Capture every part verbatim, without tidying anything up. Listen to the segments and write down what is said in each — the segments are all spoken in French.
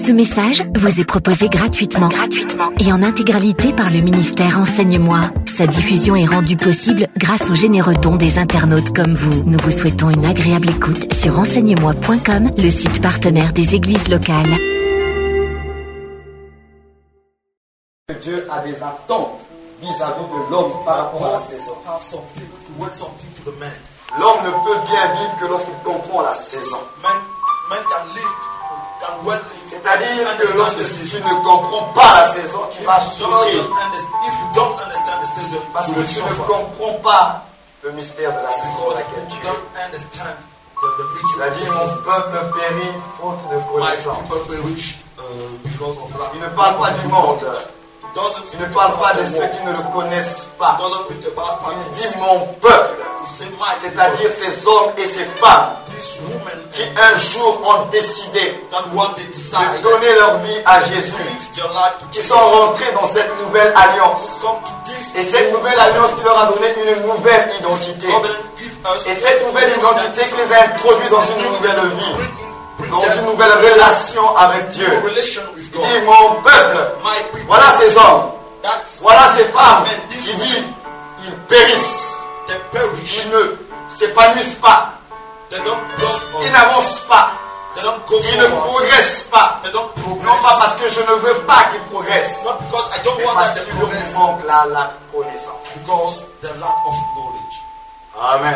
Ce message vous est proposé gratuitement, gratuitement et en intégralité par le ministère Enseigne-moi. Sa diffusion est rendue possible grâce aux généreux dons des internautes comme vous. Nous vous souhaitons une agréable écoute sur enseigne moi point com, le site partenaire des églises locales. Dieu a des attentes vis-à-vis de l'homme par rapport à la saison. L'homme ne peut bien vivre que lorsqu'il comprend la saison. C'est-à-dire que lorsque tu ne comprends pas la saison, tu vas souffrir. Parce que tu ne comprends pas le mystère de la saison dans laquelle tu es. Il a dit, mon peuple périt faute de connaissance. Il ne parle pas du monde. Il ne parle pas de ceux qui ne le connaissent pas. Il dit mon peuple, c'est-à-dire ces hommes et ces femmes qui un jour ont décidé de donner leur vie à Jésus, qui sont rentrés dans cette nouvelle alliance. Et cette nouvelle alliance qui leur a donné une nouvelle identité. Et cette nouvelle identité qui les a introduits dans une nouvelle vie, dans une nouvelle relation avec Dieu. Il dit mon peuple, voilà ces hommes, voilà ces femmes qui disent ils périssent, ils ne s'épanouissent pas, ils n'avancent pas, ils ne progressent pas, non pas parce que je ne veux pas qu'ils progressent, mais parce qu'il leur manque la, la connaissance. Amen.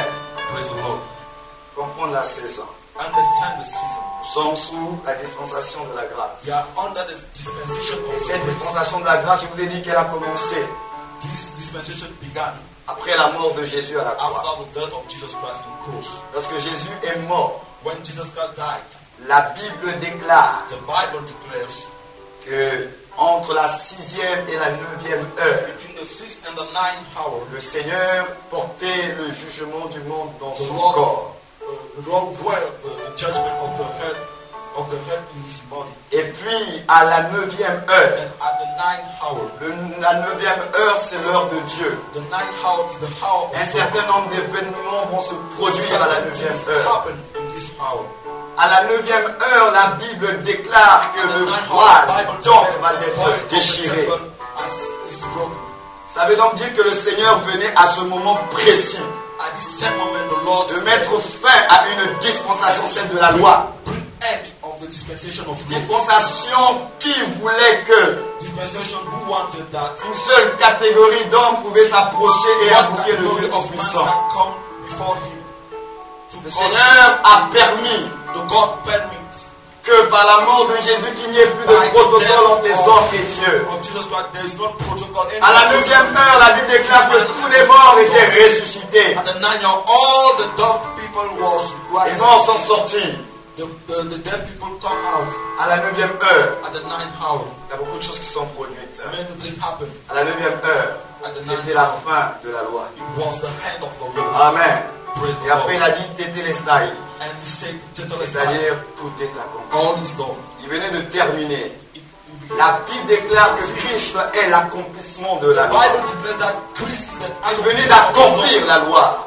Comprendre la saison. Understand the season. Nous sommes sous la dispensation de la grâce. We are under the dispensation Et of cette grace. dispensation de la grâce, je vous ai dit qu'elle a commencé This dispensation began après la mort de Jésus à la croix. after the death of Jesus Christ on the cross. Lorsque Jésus est mort, When Jesus Christ died, la Bible déclare the Bible declares que entre la sixième et la neuvième heure, between the sixth and the ninth hour, le Seigneur portait le jugement du monde dans the son Lord, corps. uh, the Lord bore the, the judgment of the head of the head in his body. Et puis à la neuvième heure, And at the ninth hour, le- la neuvième heure c'est l'heure de Dieu. the ninth hour is the hour of Un God. certain nombre d'événements vont se produire à la Certain neuvième things heure. happen in this hour. À la neuvième heure, la Bible déclare que At the le ninth voile hour, Bible du temple declares va the être voile of the déchiré. temple as is broken. Ça veut donc dire que le Seigneur venait à ce moment précis At this same moment, the Lord de mettre fin à une dispensation, celle de la loi. bring end of the dispensation of grace. Dispensation qui voulait que Dispensation who wanted that une seule catégorie d'hommes pouvait s'approcher et one invoquer le category Dieu of man Tout-Puissant. can come before him to Le call Seigneur a permis the God permit que par la mort de Jésus, qu'il n'y ait plus de by the protocole death entre les hommes et Dieu. of Jesus Christ. There is no protocol. any À la protocol. neuvième heure, la Bible déclare que tous les morts étaient ressuscités. At the ninth hour, all the deaf people was Les rising. morts sont sortis. The, the, the deaf people come out À la neuvième heure, at the ninth hour. il y a beaucoup de choses qui sont produites. Many things happen. À la neuvième heure, At the ninth c'était la hour, fin de la loi. it was the hand of the Lord. Amen. Praise Et the après, il Lord. a dit Tétélestai, And he said, "Tetelestai, c'est-à-dire tout est accompli. all is done." Il venait de terminer. It- it- La Bible déclare que Christ est l'accomplissement de la The loi. Bible declares that Christ is the Il venait d'accomplir la loi.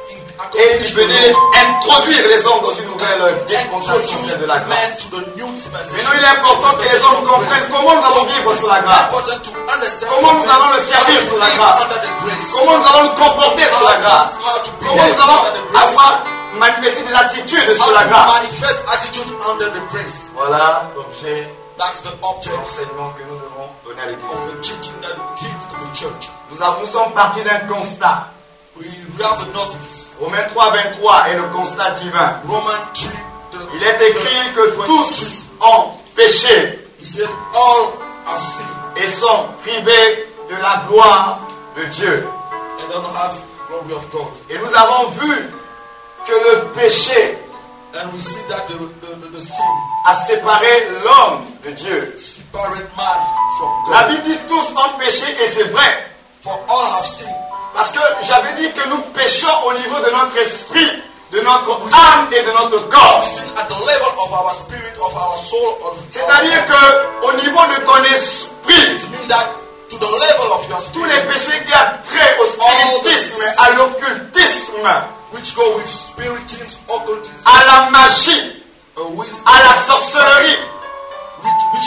Et il venait introduire les hommes dans une nouvelle dispensation, celle de la grâce. Maintenant, il est important que les hommes comprennent comment nous allons vivre sur la grâce. Comment nous allons le servir sur la grâce. Comment nous allons nous comporter sur la grâce. Comment nous allons avoir manifesté des attitudes sur la grâce. manifest attitude under the grace. Voilà l'objet That's the de object l'enseignement que nous devons donner à l'Église. of the teaching that we give to the church. Nous, avons- nous sommes partis d'un constat. We have a notice. Romains trois, vingt-trois est le constat divin. Roman three. Il est écrit que tous ont péché He said, all are sin et sont privés de la gloire de Dieu. and don't have glory of God. Et nous avons vu que le péché And we see that the, the, the, the sin a séparé l'homme de Dieu. separate man from La God. Bible dit tous ont péché et c'est vrai. For all have sinned. Parce que j'avais dit que nous péchons au niveau de notre esprit, de notre âme et de notre corps. We sin at the level of our spirit, of our soul, of C'est-à-dire que au niveau de ton esprit, it means that to the level of your tous spirit, les péchés qui ont trait au spiritisme, à l'occultisme, which go with spiritism, occultism, à la magie, uh, with, à la sorcellerie, with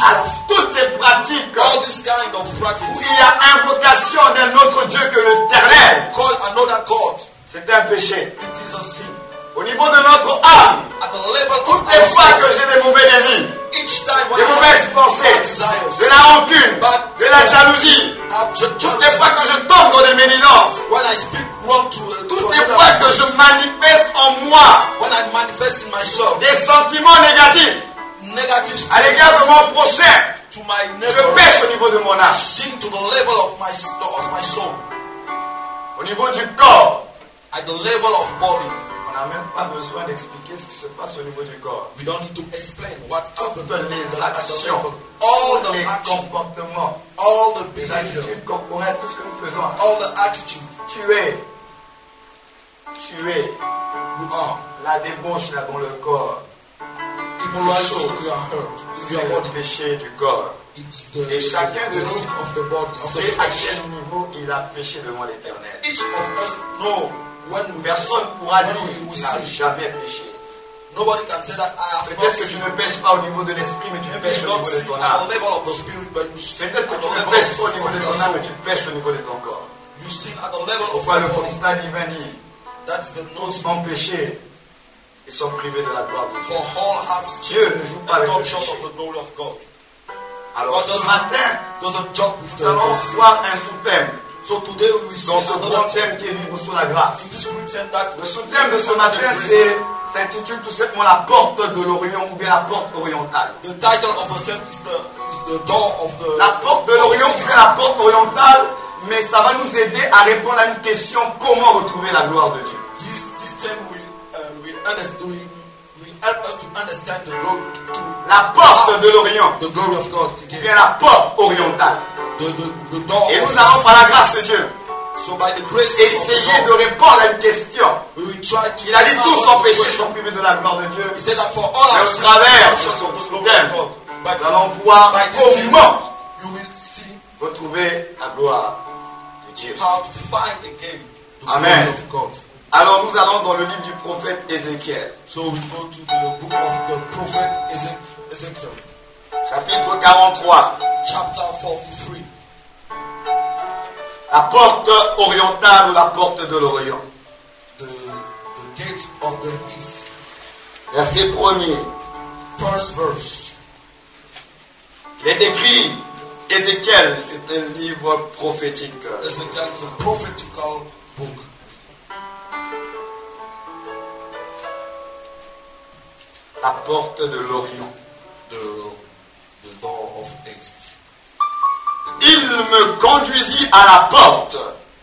kind of practice. Où il y a invocation d'un autre Dieu que l'Éternel. Call another God. C'est un péché. It is a sin. Au niveau de notre âme, At the level of toutes our les fois que soul, j'ai des mauvais désirs, each time when des I mauvaises have bad pensées, desires, de la rancune, de la jalousie, I've ju- toutes les fois just, que je tombe dans des médisances, when I speak wrong to, uh, to toutes les another fois que person, je manifeste en moi when I manifest in myself des sentiments négatifs negative à l'égard de mon prochain, to my je neighbor, pêche au niveau de mon âme. sin to the level of my of my soul, Au niveau du corps, at the level of body. on n'a même pas besoin d'expliquer ce qui se passe au niveau du corps. We don't need to explain what happened Toutes les at the actions, level. All tous the les action, comportements, all the les behavior, attitudes corporelles, tout ce que nous faisons. all the attitude Tu es, tu es you are. la débauche là dans le corps. Immorality, we are hurt. We C'est are le body. péché du corps. It's the, Et chacun de the sin nous of the body, of the sait à flesh. quel niveau il a péché devant l'Éternel. Each of us know when we Personne ne pourra when dire we, we qu'il n'a sin. jamais péché. Nobody can say that I have not Peut-être que tu sinned. ne pêches pas au niveau de l'esprit, mais tu Maybe pêches you au don't niveau de sin ton at âme. the level of the spirit, but you sin Peut-être que at tu the ne level pêches of, pas au niveau of de your ton âme, mais soul. tu pêches au niveau de ton corps. You sin at the level of Pourquoi your le body. constat divin dit That is the tous no ont péché et sont privés de la gloire de Dieu. For all have Dieu ne joue pas and avec le come short péché. of the glory of God. Alors ce matin, Doesn't joke with the nous allons sin. voir un sous-thème So today we see dans ce another grand theme. thème qui est vivre sous la grâce. In this group theme that Le sous-thème de ce matin c'est, s'intitule tout simplement la porte de l'Orient ou bien la porte orientale. the title of the theme is the is the door of the La porte de l'Orient ou bien la porte orientale, mais ça va nous aider à répondre à une question: comment retrouver la gloire de Dieu? This this theme will uh, will understand will, will help us to understand the glory to La porte de l'Orient the glory of God ou again. bien la porte orientale. The, the, the door Et of nous allons par la grâce de Dieu So by the grace essayer of de God, répondre à une question. we will try to Il a dit tous answer sont the péchés, question. sont privés de la gloire de Dieu. He said that for all Mais our au sins, travers we de shall ce not the glory thème, of God. But nous allons voir by this thing, comment you will see retrouver la gloire de Dieu. how to find again the Amen. glory of God. Alors nous allons dans le livre du prophète Ézéchiel, So we go to the book of the prophet Ezek- Ezekiel, chapitre quarante-trois. chapter forty-three. La porte orientale ou la porte de l'Orient. The, the gate of the east. Verset premier. First verse. Il est écrit, Ézéchiel, c'est un livre prophétique. Ezekiel is a prophetical book. La porte de l'Orient. The, the door of east. Il me conduisit à la porte,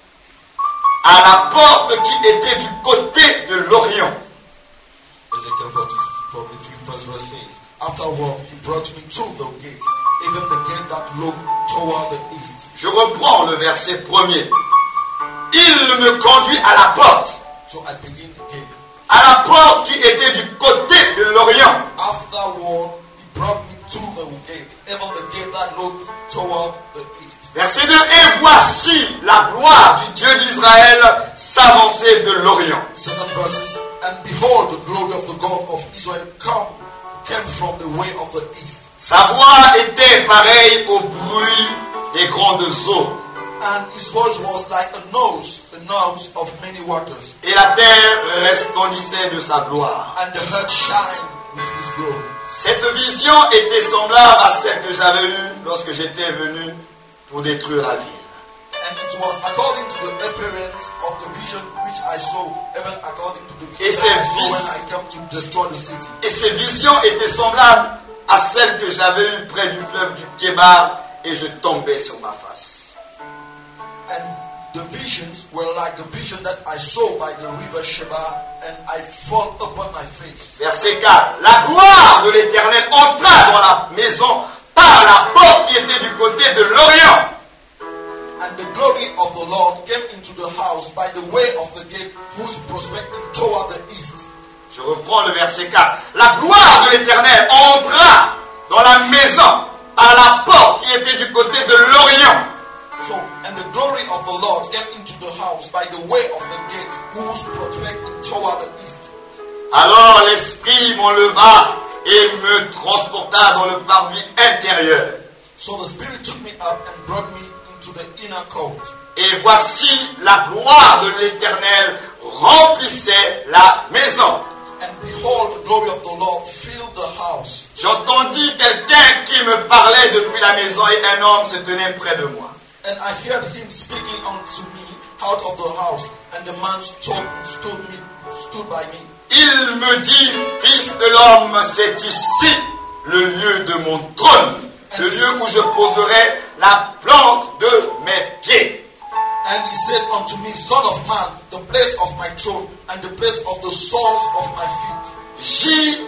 à la porte qui était du côté de l'Orient. Ezekiel forty-three, first verse says, afterward he brought me to the gate, even the gate that looked toward the east. Je reprends le verset premier. Il me conduit à la porte, So I begin again. à la porte qui était du côté de l'Orient. Afterward he brought me to the gate, even the gate that looked toward the east. Verset deux. Et voici la gloire du Dieu d'Israël s'avancer de l'Orient. Second verses, and behold, the glory of the God of Israel come, came from the way of the east. Sa voix était pareille au bruit des grandes eaux. And his voice was like a nose, a nose of many waters. Et la terre resplendissait de sa gloire. And the earth shine with his glory. Cette vision était semblable à celle que j'avais eue lorsque j'étais venu pour détruire la ville. And it was according to the appearance of the vision which I saw, even according to the Et vision ces I saw vis- when I came to destroy the city. Et ces visions étaient semblables à celles que j'avais eues près du fleuve du Kébar, et je tombais sur ma face. And the visions were like the vision that I saw by the river Sheba, and I fall upon my face. Verset quatre. La gloire de l'Éternel entra dans la maison par la porte qui était du côté de l'Orient. And the glory of the Lord came into the house by the way of the gate whose prospecting toward the east. Je reprends le verset quatre. La gloire de l'Éternel entra dans la maison par la porte qui était du côté de l'Orient. So, and the glory of the Lord came into the house by the way of the gate whose prospecting toward the east. Alors l'Esprit m'enleva et me transporta dans le parvis intérieur. So the Spirit took me up and brought me into the inner court. Et voici la gloire de l'Éternel remplissait la maison. And behold, the glory of the Lord filled the house. J'entendis quelqu'un qui me parlait depuis la maison et un homme se tenait près de moi. And I heard him speaking unto me out of the house, and the man stood, stood, me, stood by me. Il me dit, fils de l'homme, c'est ici le lieu de mon trône, le lieu où je poserai la plante de mes pieds. And he said unto me, Son of man, the place of my throne, and the place of the soles of my feet. J'y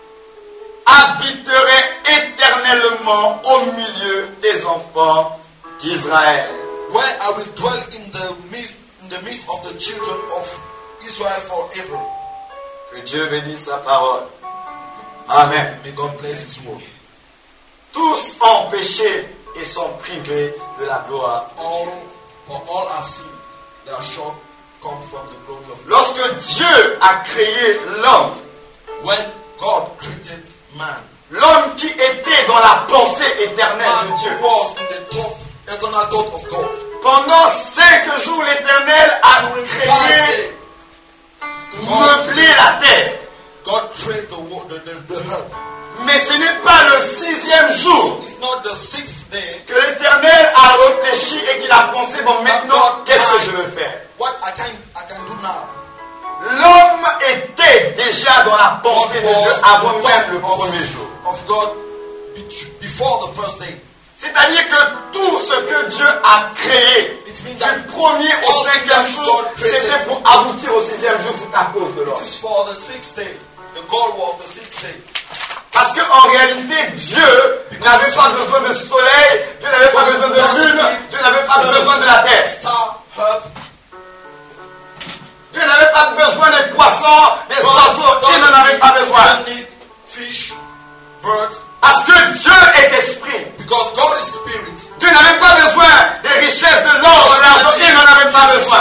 habiterai éternellement au milieu des enfants d'Israël. Where I will dwell in the midst, in the midst of the children of Israel forever. Que Dieu bénisse sa parole. Amen. May God bless His word. Tous ont péché et sont privés de la gloire de All, Dieu. for all have sinned, they are short come from the glory of God. Lorsque Dieu a créé l'homme, When God created man, l'homme qui était dans la pensée éternelle man de Dieu, was in the thought, eternal thought of God. pendant cinq jours, l'Éternel a During créé, five days, meublé la terre. God created the, wo- the, the, the earth. Mais ce n'est pas le sixième jour It's not the sixth day. que l'Éternel a réfléchi et qu'il a pensé, bon, maintenant, qu'est-ce que je veux faire? What I can I can do now. L'homme était déjà dans la God pensée de Dieu was avant the même le thought premier jour. of, of God be- before the first day. C'est-à-dire que tout ce que Dieu a créé, It means du that premier au all cinquième that jour, God created, c'était pour aboutir au sixième jour, c'est à cause de l'homme. it is for the sixth day. The goal was the sixth day. Parce qu'en réalité, Dieu n'avait pas besoin de soleil, Dieu n'avait pas besoin de lune, Dieu n'avait pas besoin de la terre. Star, earth. Dieu n'avait pas besoin des poissons, des oiseaux, il n'en avait pas besoin. Doesn't need fish, birds, Parce que Dieu est esprit. because God is spirit. Dieu n'avait pas besoin des richesses de l'or, de l'argent, il n'en avait pas besoin.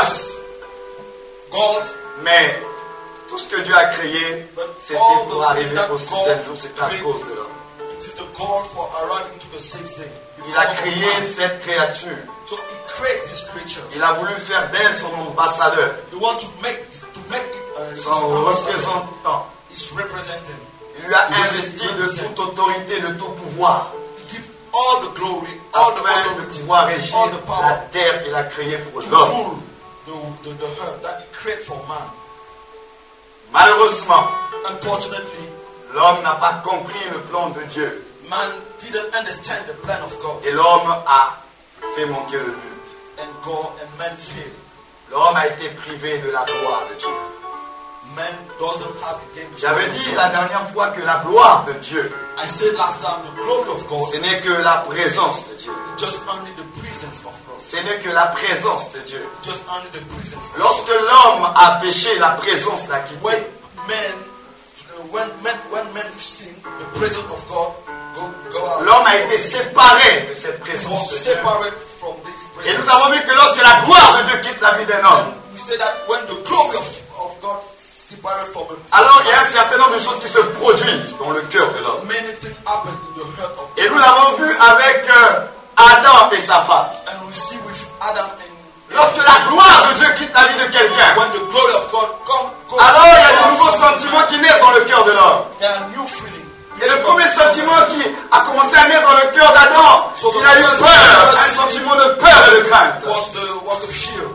Gold, Mais tout ce que Dieu a créé, c'était pour arriver au sixième jour, c'est à cause de l'homme. it is the goal for arriving to the sixth day. Il a créé cette créature. So He created this creature. Il a voulu faire d'elle son ambassadeur, He want to make to make it uh, his son ambassador, représentant. his representative. Il lui a investi de toute autorité, de tout pouvoir, He give all the glory, all the afin de authority, pouvoir régir all the la power terre qu'il a créée pour to l'homme. rule the, the, the earth that He created for man. Malheureusement, Unfortunately, l'homme n'a pas compris le plan de Dieu man didn't understand the plan of God, et l'homme a fait manquer le but. and God and man failed. L'homme a été privé de la gloire de Dieu. Man doesn't have again. the J'avais glory of dit God. la dernière fois que la gloire de Dieu, I said last time, the glory of God ce n'est que la présence de Dieu. is just only the presence of God. Ce n'est que la présence de Dieu. Just only the presence of God. Lorsque l'homme a péché, la présence l'a quitté. When men, uh, when men, when men sin, the presence of God go go out. L'homme a été séparé de cette He présence was de Dieu. separate from this Et nous presence. avons vu que lorsque la gloire de Dieu quitte la vie d'un homme, We say that when the glory of, of God separated from him, alors il y a un certain nombre de choses qui se produisent dans le cœur de l'homme. many things happen in the heart of Et nous l'avons vu avec euh, Adam et sa femme. and we see with Adam and Lorsque la gloire de Dieu quitte la vie de quelqu'un, when the glory of God come, go, alors il y a de nouveaux sentiments qui naissent dans le cœur de l'homme. there are new feelings. Et le premier sentiment qui a commencé à naître dans le cœur d'Adam, il a eu peur, un sentiment de peur et de crainte. was the was the fear.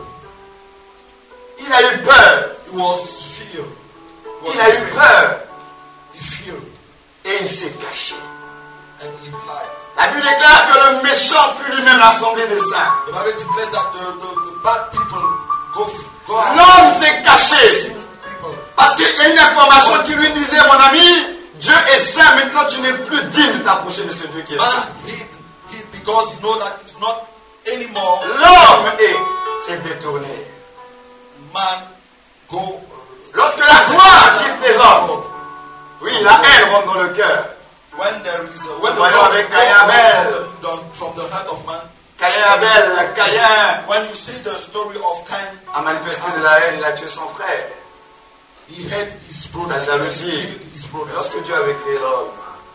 Il a eu peur, It was fear. Was il a eu afraid. peur He feared et il s'est caché. and he hid. La Bible déclare que le méchant fut lui-même l'assemblée des saints. The Bible declares that the, the, the bad people go f- go out. L'homme s'est caché Sin people. parce qu'il y a une information qui lui disait, mon ami, Dieu est saint, maintenant tu n'es plus digne de t'approcher de ce Dieu qui est saint. Man hid, hid because he know that it's not anymore. L'homme est s'est détourné. Man go. Lorsque la gloire quitte les hommes, oui, la haine rentre dans le cœur. When there is a, when the Voyons God avec goes Caïn Abel. from the, from the heart of man. Caïn et Abel, Caïn When you see the story of Cain, a manifesté de la haine, il a tué son frère. he had his brother. La jalousie. He killed his brother. Lorsque Dieu avait créé l'homme,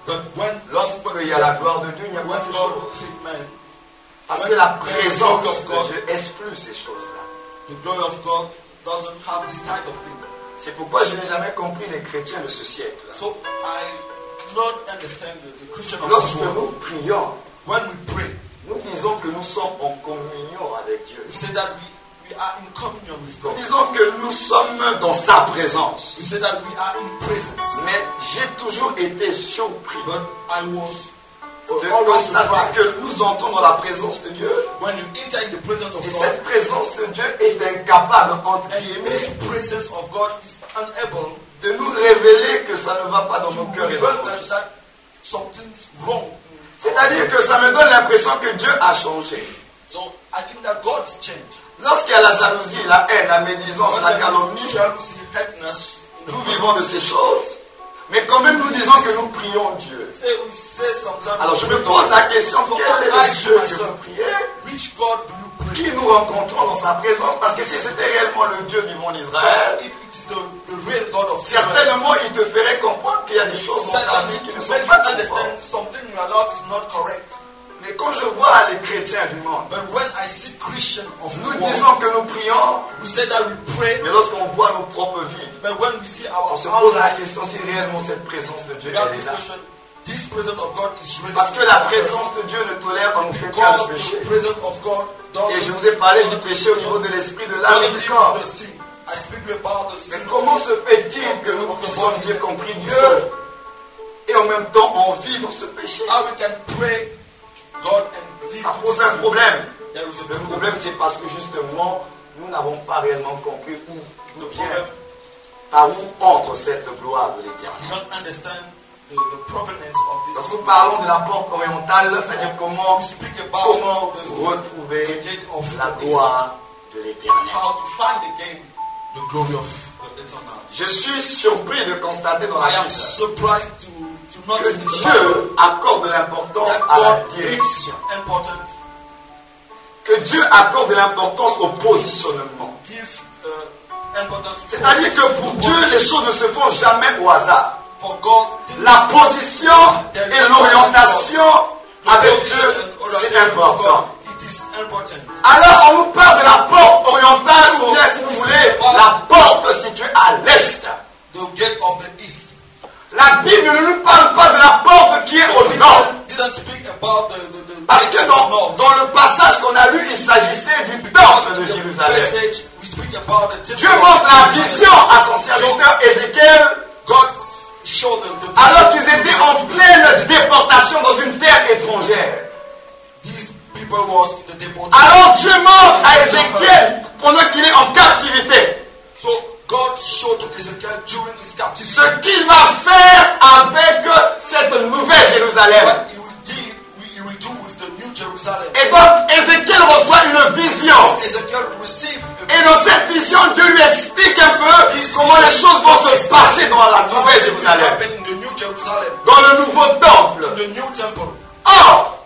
But when Lorsqu'il y a la gloire de Dieu, il n'y a pas when ces God choses. picked man, Parce when que la there is the présence glory of de God, Dieu exclut ces choses-là. the glory of God doesn't have this kind of thing. C'est pourquoi je n'ai jamais compris les chrétiens de ce siècle. So I do not understand the, the Christian of Lorsque this world. nous prions, When we pray, nous disons que nous sommes en communion avec Dieu. we say that we, we are in communion with Nous God. disons que nous sommes dans sa présence. We say that we are in presence. Mais j'ai toujours été surpris But I was de always constater surprised que nous entrons dans la présence de Dieu. when you enter in the presence of Et God, cette présence de Dieu est incapable, entre and this guillemets, presence of God is unable de nous révéler que ça ne va pas dans to nos cœurs et dans reveal nos us vies. that something's wrong. C'est-à-dire que ça me donne l'impression que Dieu a changé. So I think that God is changed. Lorsqu'il y a la jalousie, la haine, la médisance, When la there is calomnie, jealousy, hardness in the nous heart, vivons de ces choses. Mais quand même, nous disons que nous prions Dieu. say we say sometimes. Alors je me pose la question, So quel I est ask le Dieu que myself, vous priez? which God do you pray? Qui nous rencontrons dans sa présence? Parce que si c'était réellement le Dieu vivant d'Israël, If it is the, the real God of Israel, certainement il te ferait comprendre qu'il y a des choses dans ta vie certainly qui ne to sont make you pas understand conformes. something in your life is not correct. Mais quand je vois les chrétiens du monde, But when I see Christians of nous the world, disons que nous prions, we say that we pray, mais lorsqu'on voit nos propres vies, but when we see on our se our pose la life, question si réellement cette présence de Dieu we have elle est this là. question, this presence of God is really Parce que la présence de Dieu ne tolère en aucun cas because le péché. the presence of God Et je doesn't vous ai parlé du péché au niveau de l'esprit, de l'âme et doesn't du live corps. from the sin. I speak about the Mais sin. comment se fait-il que nous puissions dire qu'on prie Dieu et en même temps on vit dans ce péché? How we can pray to God and live Ça with pose the un sin. problème. There is a Le problem. problème c'est parce que justement nous n'avons pas réellement compris où The vient, problem, par où entre cette gloire de you l'éternel. don't understand the, the provenance of Donc this. nous parlons de la porte orientale, c'est-à-dire comment, We speak about comment the, retrouver the gate of la the east. gloire de l'éternel. How to find again the glory of the eternal. Je suis surpris de constater dans I la am Bible surprised to, to not que in the Bible Dieu accorde de l'importance that à la God direction. gives important, Que Dieu accorde de l'importance au positionnement. give uh, importance. to C'est-à-dire que pour Dieu, les choses ne se font jamais au hasard. For God, things- La position et l'orientation the avec position Dieu, and c'est orientation of important. God, it is important. Alors on nous parle de la porte orientale ou bien, si vous voulez, la porte située à l'est. The gate of the east. La Bible ne nous parle pas de la porte qui est au The nord. Bible didn't speak about the, the, the Parce gate que of the dans, north. dans le passage qu'on a lu, il s'agissait du temple de Jérusalem. Message, we speak about the temple Dieu of montre la Jerusalem. vision à son serviteur Ézéchiel God showed the, the alors vision qu'ils to étaient the- en pleine déportation dans une terre étrangère. These people was in the deportation. Alors Dieu montre à Ézéchiel pendant qu'il est en captivité So God showed to Ezekiel during his captivity ce qu'il va faire avec cette nouvelle Jérusalem. what he will, do, he will do with the new Jerusalem. Et donc Ézéchiel reçoit une vision. Ezekiel received a Et dans cette vision, Dieu lui explique un peu comment les choses vont se passer dans la how nouvelle it will Jérusalem, happen in the new Jerusalem, dans le nouveau temple. in the new temple. Or,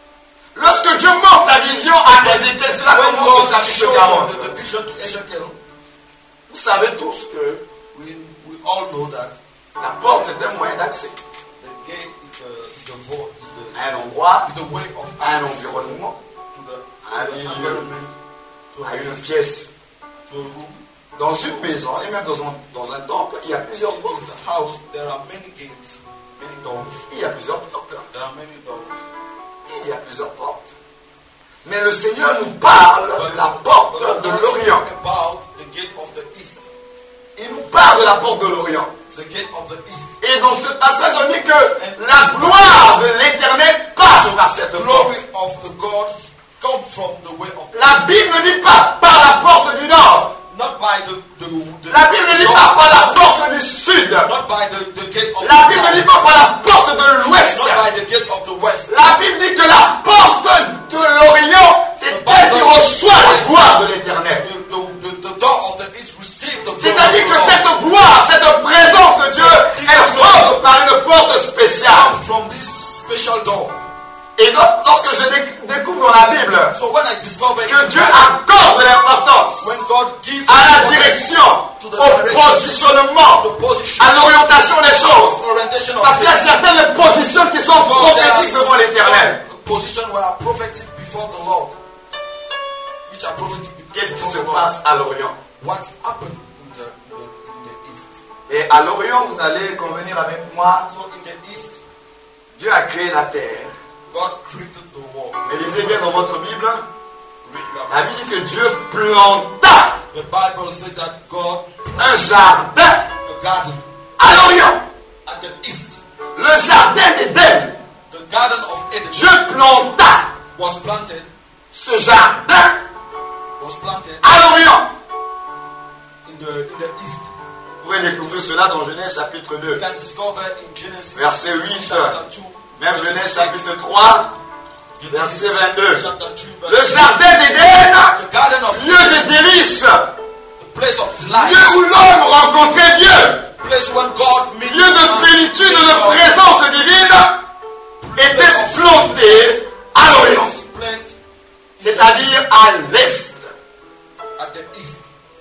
lorsque Dieu montre la vision à Ézéchiel, cela When commence au God chapitre showed quarante. the, the vision to Ezekiel, Vous savez tous que we, we all know that la porte c'est un moyen d'accès the gate is the, is the, vo- is the, à un endroit, is the way of à un access environnement, to the, à un to the milieu, environment, to, à a, une pièce. to a room. Dans une maison et même dans un, dans un temple, il y a plusieurs In portes. this house, there are many gates, many doors. Il y a plusieurs portes. There are many doors. Il y a plusieurs portes. Mais le Seigneur nous parle de la porte But de I'm not l'Orient. speaking about the gate of the east. Il nous parle de la porte de l'Orient. The gate of the east. Et dans ce passage, on dit que la gloire de l'Éternel passe par cette The porte. glory of the God come from the way of La Bible ne dit pas par la porte du nord. not by the, the, the La Bible ne dit door, pas par la porte du sud. not by the, the gate of La the Bible ne dit south, pas par la porte de l'ouest. not by the gate of the west. La Bible dit que la porte de l'Orient, c'est elle qui reçoit la gloire de l'Éternel. The, the, the, the door of the east receive the glory C'est-à-dire of que God. cette gloire, cette présence de Dieu, elle rentre par une porte spéciale. Come from this Et donc, lorsque je dé- découvre dans la Bible So when I discover que Dieu accorde de l'importance when God gives à la importance direction, to the au direction, positionnement, the position, à l'orientation des choses, orientation of parce qu'il y a things, certaines positions qui sont because there prophétiques devant are l'Éternel. some positions where are prophetic before the Lord, which are prophetic Qu'est-ce qui before se the Lord. passe à l'Orient? What happened in the, in the, in the East? Et à l'Orient, vous allez convenir avec moi, So in the East, Dieu a créé la terre. God created the world. Et lisez bien dans votre Bible, Read your la Bible dit que Dieu planta The Bible says that God un jardin a garden à l'Orient. at the East. Le jardin d'Éden. The garden of Eden Dieu planta was planted, ce jardin was planted à l'Orient. in the in the East. Vous pouvez découvrir cela dans Genèse chapitre deux, You can discover in Genesis verset huit, chapter two, même verse Genèse eight, chapitre trois, Genesis verset vingt-deux. chapter two, Le verse jardin d'Éden, the garden of lieu de délices, the place of delight, lieu où l'homme rencontrait Dieu, place when God made lieu de plénitude et de présence divine, était planté à l'Orient, c'est-à-dire à l'Est. at the East.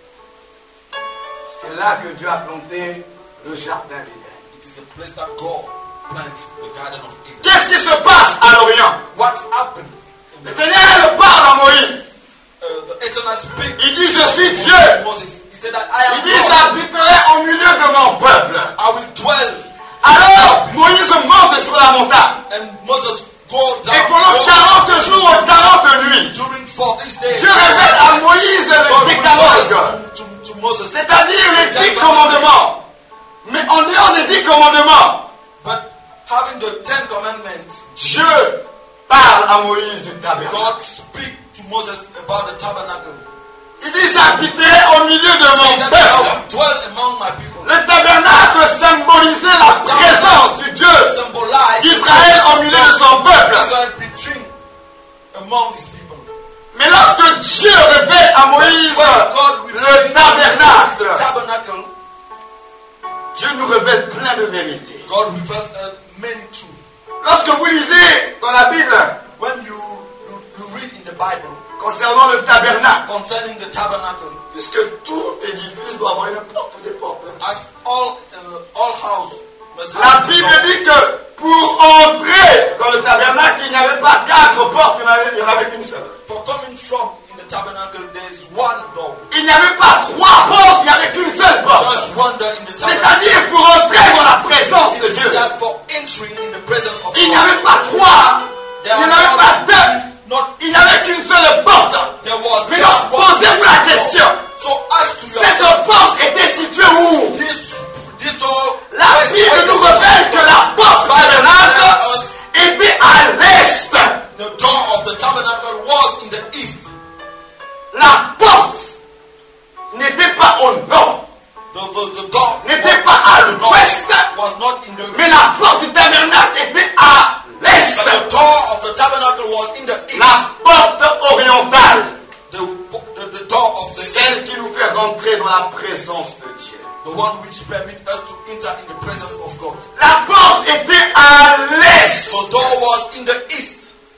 C'est là que Dieu a planté le jardin d'Éden. It is the place that God planted the garden of Eden. Qu'est-ce qui se passe à l'Orient? What happened? In the, L'Éternel parle à Moïse. uh, the Eternal speak. Il dit, je suis to Dieu. Moses. He said that I Il am dit, God. j'habiterai au milieu de mon peuple. I will dwell. Alors, Moïse monte sur la montagne. And Moses go down. Et pendant go quarante jours et quarante nuits, during forty days. Dieu révèle à Moïse God le décalogue, revealed to, to, to Moses. c'est-à-dire les dix commandements. Mais en dehors des dix commandements, But having the Ten Commandments, Dieu parle à Moïse du tabernacle. God speak to Moses about the tabernacle. Il dit, j'habiterai au milieu de Say mon that I peuple. will dwell among my people. Le tabernacle symbolisait la présence du Dieu Symbolize d'Israël au milieu de son peuple. Israel between among his people. Mais lorsque Dieu révèle à Moïse When God le revealed the tabernacle, tabernacle, Dieu nous révèle plein de vérités. God reveals uh, many truths. Lorsque vous lisez dans la Bible When you, you you read in the Bible concernant le tabernacle, concerning the tabernacle, puisque tout édifice doit avoir une porte ou des portes, as all uh, all house must la have the Bible door. dit que pour entrer dans le tabernacle, il n'y avait pas quatre portes, il n'y en avait- il n'y en avait qu'une seule. For coming from in the tabernacle, there is one door. Il n'y avait pas trois portes, il n'y avait qu'une seule porte. Just one door in the tabernacle. C'est-à-dire pour entrer dans la présence de Dieu, That for entering in the presence of il n'y God, avait pas trois, il there n'y en are avait pas deux, not il n'y avait qu'une seule porte. there was Mais just donc, one posez-vous la door. question. So ask to Cette yourself, porte était située où? this this door. La where- Bible where nous the- révèle que la porte du tabernacle était à l'est. The door of the tabernacle was in the east. La porte n'était pas au nord, The the, the door n'était was pas à in the north, l'ouest, was not in the mais la porte du tabernacle était à but l'est. the door of the tabernacle was in the east. La porte orientale, The, the, the door of the celle qui nous fait rentrer dans la présence de Dieu. the one which permit us to enter in the presence of God. La porte était à l'est. The door was in the east.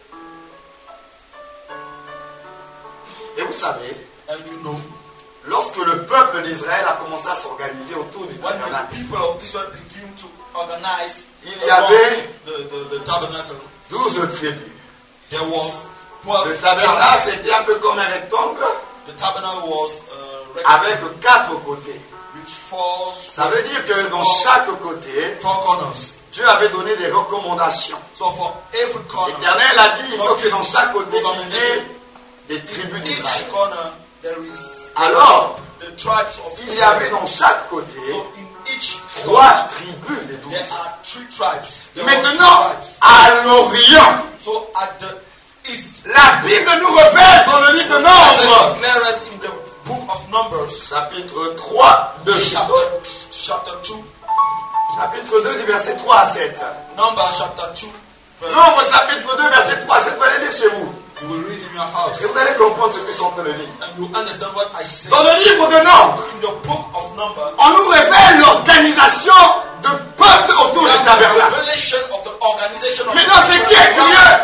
Et vous savez, And you know, lorsque le peuple d'Israël a commencé à s'organiser autour du when the tabernacle, people of Israel begin to organize Il y avait the, the, the tabernacle, douze tribus. there was twelve Le tribes. tabernacle était un peu comme un rectangle The tabernacle was uh, avec quatre côtés. with four, Ça veut dire que dans four, chaque côté, four corners. Dieu avait donné des recommandations. So for every corner, L'Éternel a dit, il faut que dans chaque côté, il y ait des tribus each d'Israël. corner there is Alors, the tribes of il y avait Israel. dans chaque côté So in each trois corner tribus des there douze. are three tribes. There were Maintenant, three tribes. à l'Orient, So at the east, la Bible nous révèle dans le livre de and Nombres, declared in the book of Numbers, chapitre trois, de chapter, chapter two, chapitre deux, du verset trois à sept. Numbers chapter two, verse, Nombres, chapitre deux, verset trois à sept, vous allez lire chez vous. you will read in your house, Et vous allez comprendre ce que je suis en train de dire. and you understand what I say. Dans le livre de Nombres, In the book of Numbers, on nous révèle l'organisation de peuple autour du the tabernacle. revelation of the organization of Maintenant, ce qui est curieux, the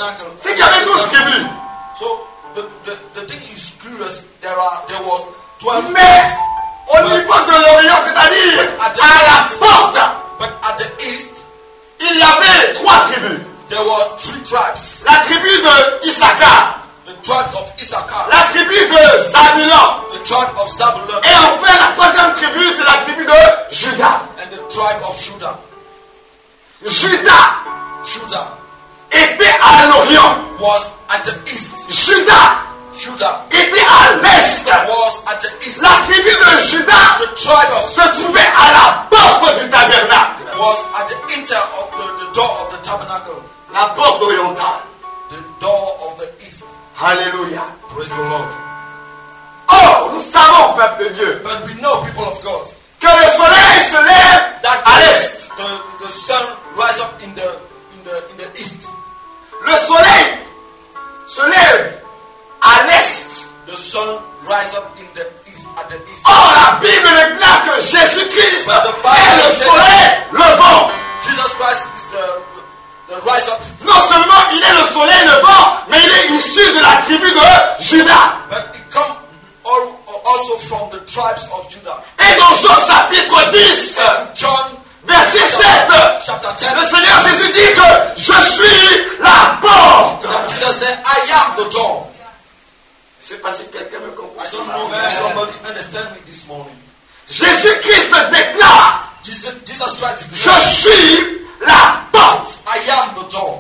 tabernacle. C'est qu'il y avait douze tribus. So the, the, the thing is curious. There are there was twelve. Mais au niveau de l'Orient, c'est-à-dire à la porte, but at the east, il y avait trois tribus. there were three tribes. La tribu de Issachar, The tribe of Issachar, la tribu de Zabulon, the tribe of Zabulon, et enfin la troisième tribu, c'est la tribu de Juda. and the tribe of Judah. Juda Judah était à l'Orient. was at the east. Juda Judah était à l'est. was at the east. La tribu de Juda The tribe of se trouvait à la porte du tabernacle, was at the inter of the, the door of the tabernacle, la porte orientale. the door of the east. Alléluia. Praise the Lord. Or, nous savons, peuple de Dieu, But we know, people of God, que le soleil se lève that à l'est. the, the sun rise up in the in the in the east. Le soleil se lève à l'est. The sun rise up in the east at the east. Or, la Bible déclare que Jésus-Christ But the est Bible le says soleil levant. Jesus Christ is the, the the rise up, Non seulement il est le soleil levant, mais il est issu de la tribu de Juda. but it come all, also from the tribes of Judah. Et dans Jean chapitre dix, John verset sept, chapter ten. le Seigneur Jésus dit que je suis la porte. And Jesus said, "I am the door." Je ne sais pas si quelqu'un me comprend. I don't know if somebody understand me this morning. Jésus-Christ déclare, Jesus, Jesus Christ je declared, suis la porte. I am the door.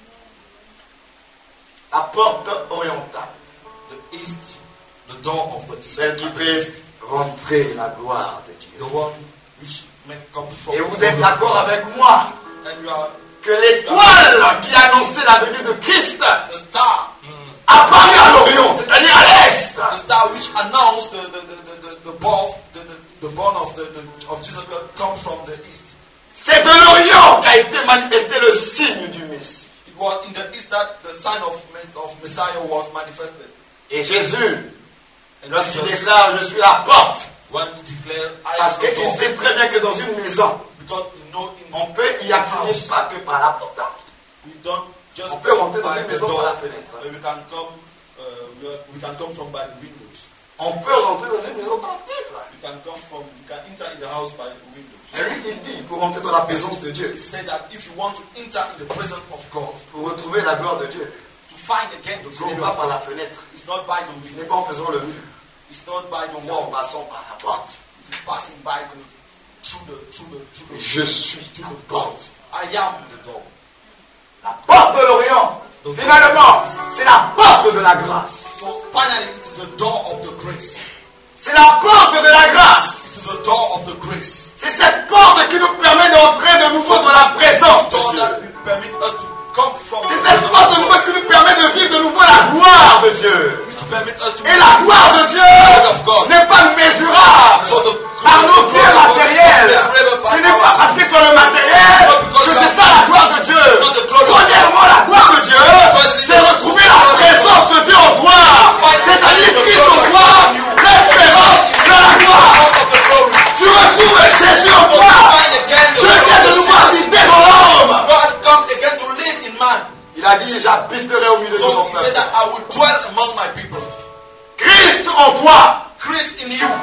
La porte orientale, The east, the door of the east. celle qui fait rentrer la gloire de Dieu. The one which may come from Et vous the êtes glory of d'accord God. avec moi And you are que l'étoile qui annonçait la venue de Christ the star, apparut à l'Orient, c'est-à-dire à l'Est. the star which announced the the the the, the, the birth, the, the, the born of the, the of Jesus Christ come from the east. C'est de l'Orient qu'a été manifesté le signe du Messie. It was in the east that the sign of of Messiah was manifested. Et Jésus, And lorsqu'il Jesus, déclare je suis la porte, when he declared, I parce am the qu'il door, sait très bien que dans une maison, because you know in on peut y accéder house, pas que par la porte. we don't just On peut rentrer dans by une the maison par door, la fenêtre. but we can come, uh, we, are, we can come from by the windows. On peut rentrer dans une maison par la fenêtre. We can come from, we can enter in the house by the windows. Et lui, il dit, pour rentrer dans la présence de Dieu, He said that if you want to enter in the presence of God, pour retrouver la gloire de Dieu, to find again the ce n'est glory pas of par la God, fenêtre, it's not by the ce n'est window, pas en faisant le mur, it's not by the c'est en wall, passant par la porte. it is passing by the through the through the through the. Je suis la porte. I am the door. La porte de l'Orient, finalement, c'est la porte de la grâce. So finally, it is the door of the grace. C'est la porte de la grâce. It is the door of the grace. C'est cette porte qui nous permet d'entrer de nouveau dans la présence de Door Dieu. that will permit us to come from. C'est the cette presence porte of de God, nouveau qui nous permet de vivre de nouveau la gloire de Dieu. which permit us to. Et la gloire de Dieu n'est pas mesurable So the par nos the biens glory of God is not matériels. measurable by Ce n'est our- pas parce que c'est le matériel que c'est ça la gloire de Dieu. Premièrement, la gloire de Dieu, c'est retrouver la présence de Dieu en toi. C'est-à-dire Christ en toi, l'espérance de la gloire. of the glory. Tu retrouves Jésus en toi. Find again the Dieu vient de nouveau habiter dans l'homme. God come again to live in man. Il a dit, j'habiterai au milieu de So mon he said peuple. that I will dwell among my people. Christ en toi. Christ in you.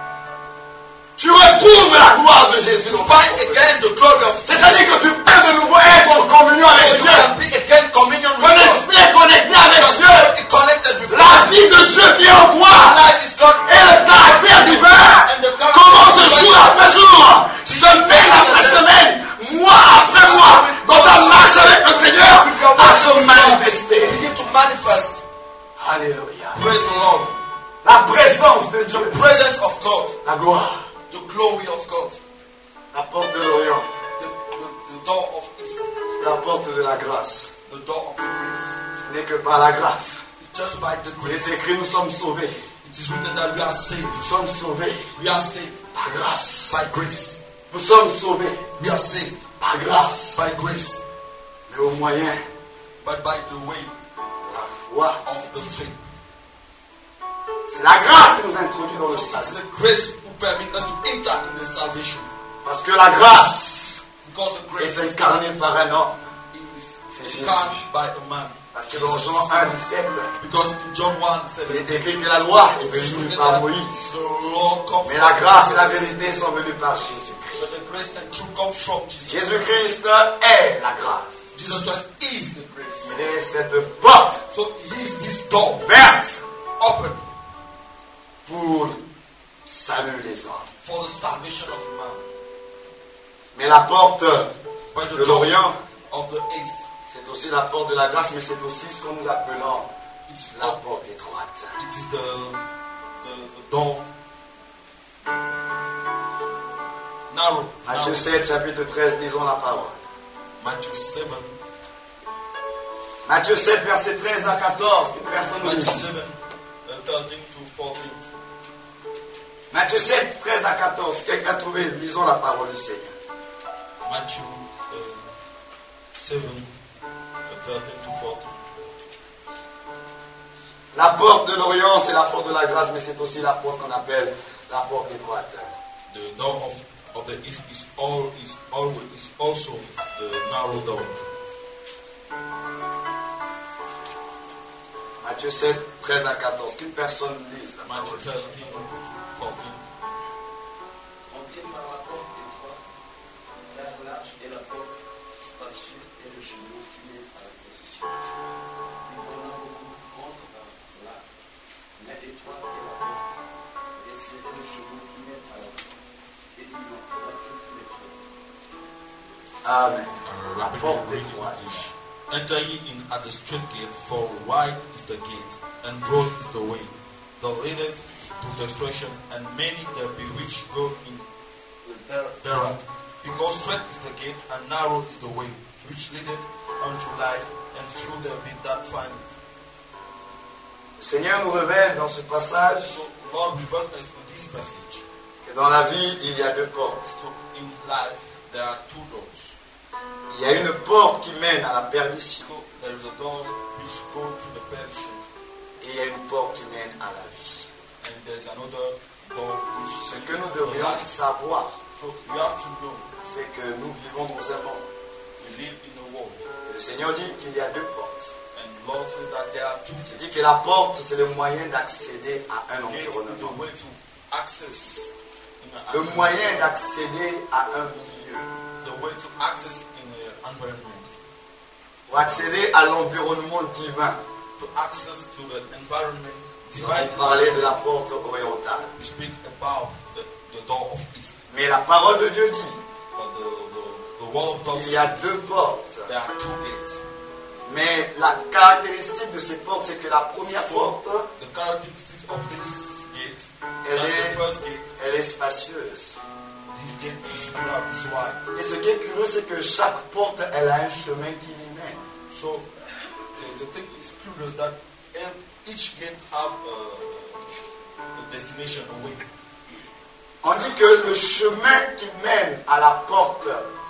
Tu retrouves la gloire de Jésus en toi. Find again the glory of faith. C'est-à-dire que tu peux de nouveau être en communion So avec you Dieu. can be again communion with Ton God. esprit est connecté avec Your Dieu. spirit is connected with La God. vie de Dieu qui est en toi. Life is God. Et le caractère divin commence jour après jour, semaine après semaine, mois après mois, dans ta marche avec le Seigneur, à se manifester. Begin to manifest. Alléluia. Praise the Lord. La présence de Dieu, The presence of God. la gloire, The glory of God. la porte de l'Orient, The, the, the door of East. la porte de la grâce. The door of the grace. Ce n'est que par la grâce. It's just by the Il grace. est écrit, nous sommes sauvés. It is written that we are saved. Nous sommes sauvés We are saved par grâce. by grace. Nous sommes sauvés We are saved par grâce. by grace. Mais au moyen But by the way de la foi. of the faith. C'est la grâce qui nous introduit dans le So it is salut. the grace who permit us to enter in the salvation. Parce que la grâce Because the est grace incarnée par un homme. is C'est Jésus. come by a man. Parce que dans Jean un, dix-sept, Because in John one, il est seven, écrit que la loi est it is venue written par that Moïse. the law comes Mais la from grâce et la Moses, vérité sont venues par Jésus-Christ. but the grace and truth come from Jesus. Jésus-Christ est la grâce. Jesus Christ is the grace. Il est cette porte So he is this door ouverte open pour saluer les hommes. for the salvation of man. Mais la porte By the de door l'Orient, of the east, c'est aussi la porte de la grâce, mais c'est aussi ce que nous appelons it's la not, porte étroite. it is the, the, the door narrow. Matthieu narrow. sept, chapitre treize, lisons la parole. Matthew seven, Matthieu sept, verset treize à quatorze, une personne nous Matthew dit. seven, uh, thirteen to fourteen. Matthieu sept, treize à quatorze, quelqu'un a trouvé, lisons la parole du Seigneur. Matthew uh, seven, uh, thirteen to fourteen. La porte de l'Orient, c'est la porte de la grâce, mais c'est aussi la porte qu'on appelle la porte étroite. The door of, of the east is all is always is also the narrow door. Matthieu sept, treize à quatorze, qu'une personne lise la Matthew parole. thirteen, fourteen. Entrez par la porte étroite, car large est la porte, spacieuse est le chemin qui mène à la perdition. Nous prenons beaucoup contre par là, mais étroite est la porte, et c'est le chemin qui mène à la vie. Et il en fera toutes les portes. Amen. Uh, La rapidly porte reading étroite. English. Enter ye in at the straight gate, for wide is the gate, and broad is the way that leadeth to destruction, and many there be which go in thereat. Because straight is the gate, and narrow is the way which leadeth unto life, and few there be that find it. Le Seigneur nous révèle dans ce passage So Lord revealed us in this passage. que dans la vie, il y a deux portes. So in life there are two doors. Il y a une porte qui mène à la perdition So there is a door which go to the perdition, et il y a une porte qui mène à la vie. and there's another door which Ce leads que nous to devrions life. savoir, So you have to know c'est que nous vivons dans un monde. we live in a world, Et le Seigneur dit qu'il y a deux portes. and Lord says that there are two Il dit que la porte, c'est le moyen d'accéder à un gates, the environnement. way to access in a, Le moyen d'accéder à un milieu. the way to access in an environment, Pour accéder à l'environnement divin. to access to the environment On divine. parlait de la porte orientale. We speak about the, the door of east, Mais la parole de Dieu dit but the, the, the wall of God qu'il y a says deux portes. there are two gates. Mais la caractéristique de ces portes, c'est que la première porte, The characteristic of this gate, elle that the est, first gate, elle est spacieuse. this gate is broad, is wide. Et ce qui est curieux, c'est que chaque porte, elle a un chemin qui l'y mène. So uh, the thing is curious that ev- each gate have a, a destination, a way. On dit que le chemin qui mène à la porte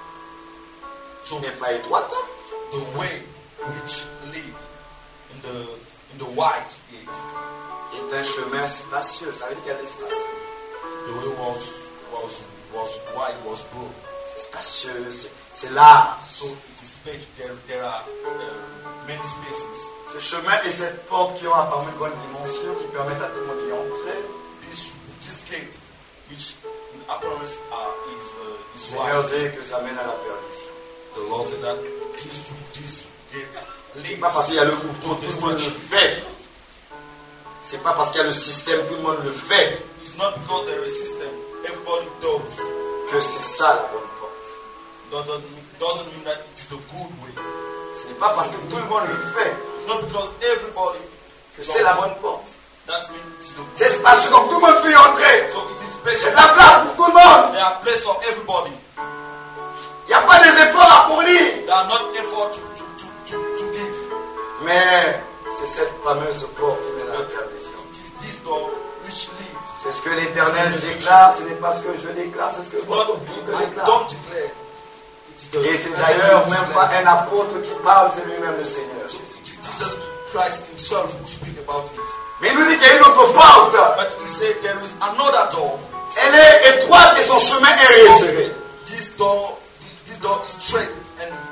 So n'est pas étroite, the way which lead in the in the wide gate, est un chemin spacieux. Ça veut dire qu'il y a des espaces. the way was was was wide, was broad. C'est spacieux, c'est, c'est large. So it is space. There there are uh, many spaces. Ce chemin et cette porte qui ont apparemment une grande dimension, qui permettent à tout le monde d'y entrer. This this gate, which in appearance uh, is uh, Le is Seigneur wide. dit que ça mène à la perdition. The Lord said that this this gate C'est leads pas parce qu'il y a le mouvement, to tout le monde le destruction. fait. C'est pas parce qu'il y a le système, tout le monde le fait, It's not because there is a system, everybody does. que c'est ça la bonne porte. Doesn't doesn't mean that it's the good way. Ce n'est pas parce que tout le monde le fait It's not because everybody que c'est la bonne porte. that means it's the C'est spacieux, donc tout le monde peut y entrer. So it is C'est special. de la place pour tout le monde. There are places for everybody. Il n'y a pas des efforts à fournir. There are not effort to, to, to, to, to give. Mais c'est cette fameuse porte qui mène à la perdition. It is this door which leads. C'est ce que l'Éternel déclare, ce n'est pas ce que je déclare, c'est ce que It's not, votre Bible I déclare. don't declare. It is the, Et c'est I d'ailleurs don't même declare. pas un apôtre qui parle, c'est lui-même le Seigneur. So it is Jesus Christ himself who speaks about it. Mais il nous dit qu'il y a une autre porte. But he said there is another door. Elle est étroite et son chemin est resserré. This door, this door is straight and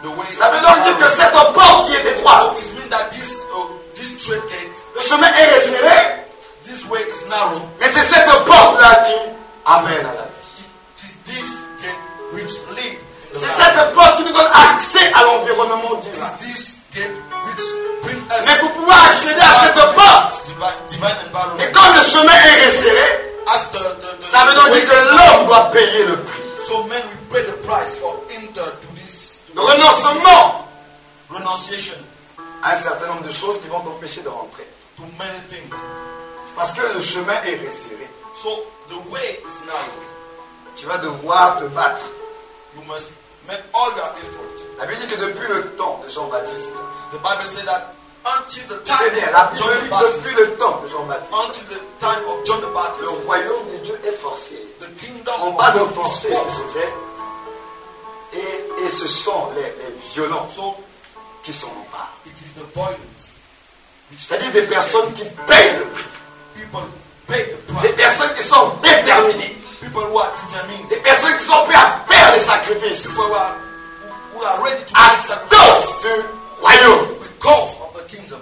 The way Ça veut donc dire que cette porte qui est étroite, it means that this uh, this straight gate, le chemin est resserré, this way is narrow. mais c'est cette porte-là qui amène à la vie. It is this gate which lead. to the C'est life. cette porte qui nous donne accès à l'environnement It divin. is this gate which bring us Mais pour pouvoir accéder à cette porte, divine, divine environment. et quand le chemin est resserré, As the, the, the, ça veut donc the dire que l'homme doit payer le prix. so men will pay the price for enter to this to Le renoncement this renunciation à un certain nombre de choses qui vont t'empêcher de rentrer. to many things. Parce que le chemin est resserré. So the way is narrow. Tu vas devoir te battre. You must make all your effort. La Bible dit que depuis le temps de Jean-Baptiste, The Bible says that until the c'est time bien, la of John Bible the dit Baptist, depuis le temps de Jean-Baptiste, until the time of John the le Baptist, royaume de Dieu est forcé. the kingdom On of va de God is forcer, forced. s'il vous plaît. Et, et ce sont les, les violents So qui sont en part. it is the violence which C'est-à-dire des personnes qui payent le prix. people pay the Des price. personnes qui sont déterminées. People who are determined, Des personnes qui sont prêtes à faire des sacrifices people who are who are ready to à make sacrifices cause du royaume. because of the kingdom.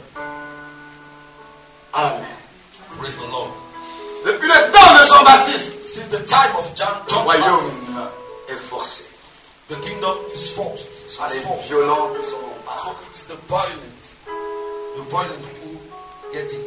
Amen. Praise the Lord. Depuis le temps de Jean-Baptiste, Since the time of John, le John Baptist, royaume est forcé. the kingdom is forced. Ce sont As les forced. violents qui sont en So part. it is the violent, the violent who get it.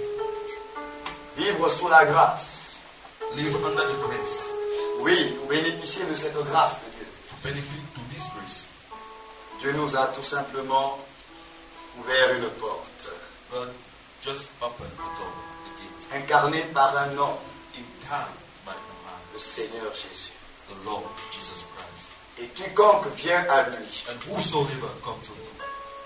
Vivre sous la grâce. Live under the grace Oui, pour bénéficier de cette grâce de Dieu. to benefit to this grace. Dieu nous a tout simplement ouvert une porte, God just open the door, the gate, incarnée par un homme, incarnate by a man, le Seigneur Jésus. the Lord Jesus Christ. Et quiconque vient à lui, And whosoever come to him,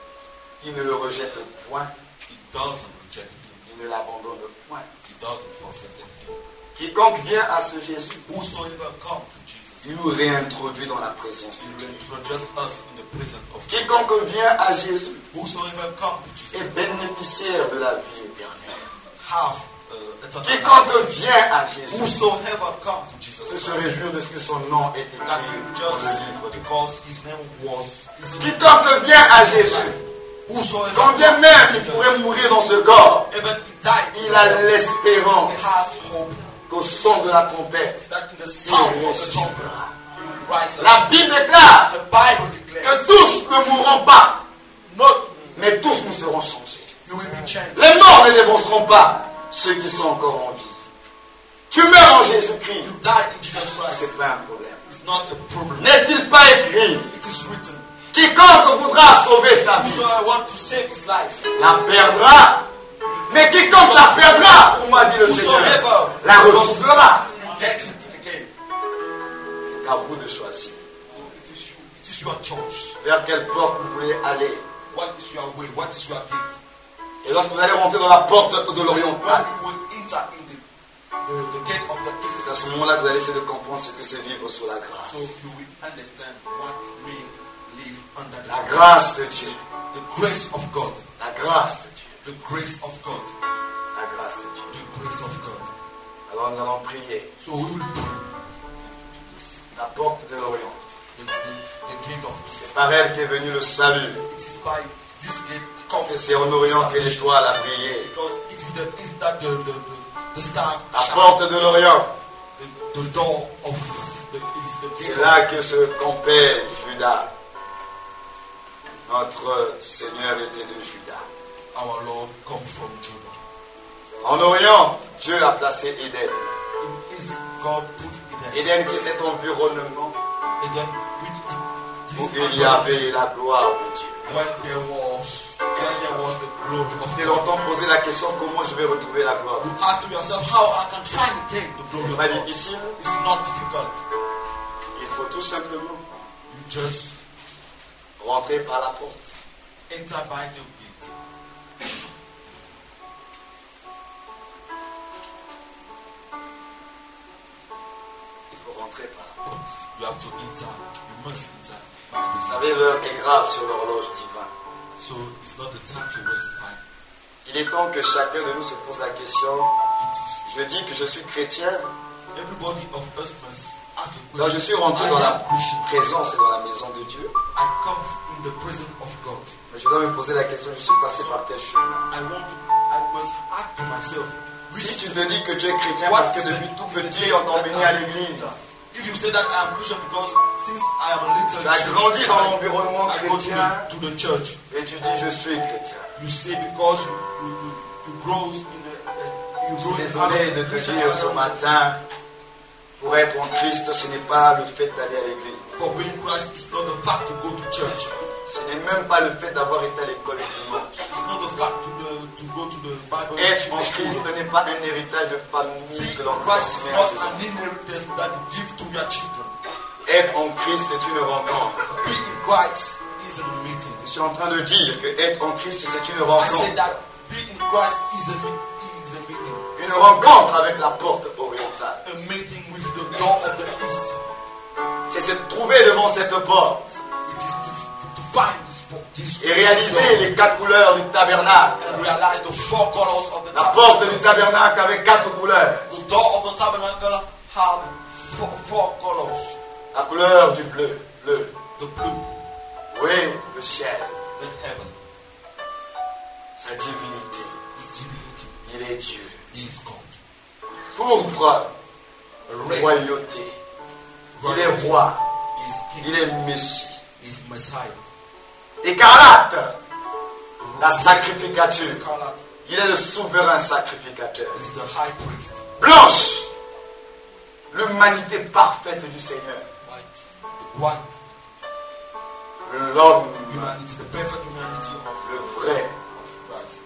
il ne le rejette point, he doesn't reject him, il ne l'abandonne point. he doesn't forsake him. Quiconque vient à ce Jésus, Whosoever come to Jesus, il nous réintroduit dans la présence he de Dieu. introduces us in the presence of God. Quiconque vient à Jésus Whosoever come to est Jesus, bénéficiaire de la vie éternelle. have uh, eternal life. Quiconque vient à Jésus Whosoever come to Jesus peut se Christ, réjouir de ce que son nom est that écrit he dans le just livre. because his name was is written. Quiconque vient à Jésus, Whosoever quand bien come même to il Jesus, pourrait mourir dans ce corps, even he died, il a l'espérance he has hope qu'au son de la trompette, that in the il sound of the trumpet ressuscitera. he will rise up. La Bible déclare The Bible declares que tous ne mourront pas, not mais tous nous serons changés. you will be changed. Les morts ne dévanceront pas ceux qui sont encore en vie. Tu meurs en Jésus-Christ, You die in Jesus Christ. c'est pas un problème. It's not a problem. N'est-il pas écrit, It is written. quiconque voudra sauver sa vie, Whosoever want to save his life, la perdra. Mais quiconque la perdra, pour moi dit le Seigneur, whosoever la retrouvera. get it again. C'est à vous de choisir. So it is you. It is your choice. Vers quelle porte vous voulez aller. What is your way? What is your gate? Et lorsque vous allez rentrer dans la porte de When l'oriental, you will enter in the, the, the gate of the c'est à east, ce moment-là que vous allez essayer de comprendre ce que c'est vivre sous la so grâce. you will understand what mean live under the La grâce de Dieu. the grace of God. La grâce de Dieu. The grace of God. La grâce de Dieu. The grace of God. Alors nous allons prier. So we will pray. La porte de l'Orient. The, the, the gate of east. C'est par elle qu'est venu le salut. It is by this gate Parce que c'est en Orient que l'étoile a brillé. because it is the is that the the, the, the star La shine. porte de l'Orient. the, the door of the east, the C'est gate là of, que se campait Judas. Notre Seigneur était de Judas. our Lord come from Judah. En Orient, Dieu a placé Éden. In east, God put Eden. Éden qui est cet environnement Eden, which is où this il y avait la gloire de Dieu. when there was when there was the glory of J'ai God. longtemps posé la question comment je vais retrouver la gloire de You Dieu. ask to yourself how I can find again the glory C'est of pas God. difficile. It's not difficult. Il faut tout simplement You just rentrer par la porte. enter by the gate. Il faut rentrer par la porte. You have to enter. You must enter by Vous the savez, l'heure est grave sur l'horloge divine. So it's not the time to waste time. Il est temps que chacun de nous se pose la question, It is je dis que je suis chrétien, everybody of us must ask the Donc je question. suis rentré I dans la am Christian. présence et dans la maison de Dieu. I come in the presence of God. Mais je dois me poser la question, je suis passé par quel chemin? I want to, I must ask myself, Si which, tu te dis que tu es chrétien parce que depuis tout petit on t'a emmené à l'église, if you say that I am Christian because since I am a little tu as child, grandi dans l'environnement I go to chrétien the, to the church. et tu dis je suis chrétien. You say because you, you, you, you grow in the uh, you Je grow suis in désolé de te Christian dire ce environment. matin, pour être en Christ, ce n'est pas le fait d'aller à l'église. For being Christ, it's not the fact to go to church. Ce n'est même pas le fait d'avoir été à l'école le dimanche. It's not the fact to, the, to go to the Bible Être en school. Christ n'est pas un héritage de famille que l'on Christ is transmet à not ses an enfants. inheritance that you give to your children. Être en Christ, c'est une rencontre. Being in Christ is a meeting. Je suis en train de dire que être en Christ, c'est une I say rencontre. that being in Christ is a, is a meeting. Une rencontre avec la porte orientale. A meeting with the door of the east. C'est se trouver devant cette porte It is to, to, to find this, this et réaliser les quatre couleurs du tabernacle. and realize the four colors of the La porte du tabernacle. tabernacle avec quatre couleurs. The door of the tabernacle have four, four colors. La couleur du bleu, bleu. The blue, Oui, le ciel, the heaven, sa divinité. is divinity. Il est Dieu. He is God. Pourpre, A red, royauté. Il est royalty. roi. He is king. Il est Messie. He is Messiah. Écarlate, la sacrificature. Scarlet Il est le souverain sacrificateur. is the high priest. Blanche, l'humanité parfaite du Seigneur. White, white L'homme, humanity, the perfect humanity of, le vrai. of Christ.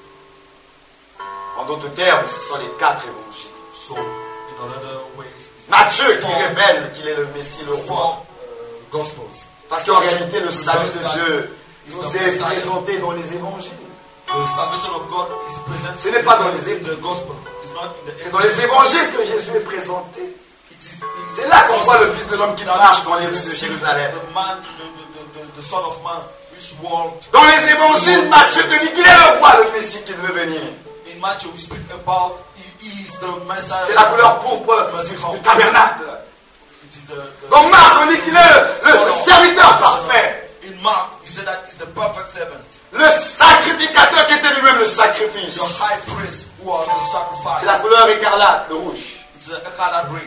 En d'autres termes, ce sont les quatre évangiles. So, in other ways, it's Matthieu qui four, révèle qu'il est le Messie, le roi. four uh, Gospels. Parce qu'en réalité, le salut de Dieu nous est présenté dans les évangiles. The salvation of God is present Ce n'est pas dans les in the gospel. It's not in the C'est dans les évangiles que Jésus est présenté. It is in C'est là qu'on voit le Fils de l'homme qui marche dans les rues de Jérusalem. The man, the, the, the, the Son of Man, which walked. Dans les évangiles, Matthieu te dit qu'il est le roi, le Messie qui devait venir. In Matthew, we speak about he is the Messiah. C'est la couleur pourpre du tabernacle. It is the, the, Dans Marc, on dit qu'il est le, le- le serviteur parfait. in Mark, he said that he's the perfect servant. Le sacrificateur qui était lui-même le sacrifice. The high priest who was the sacrifice. C'est la couleur écarlate, le rouge. It's the Ekala Great.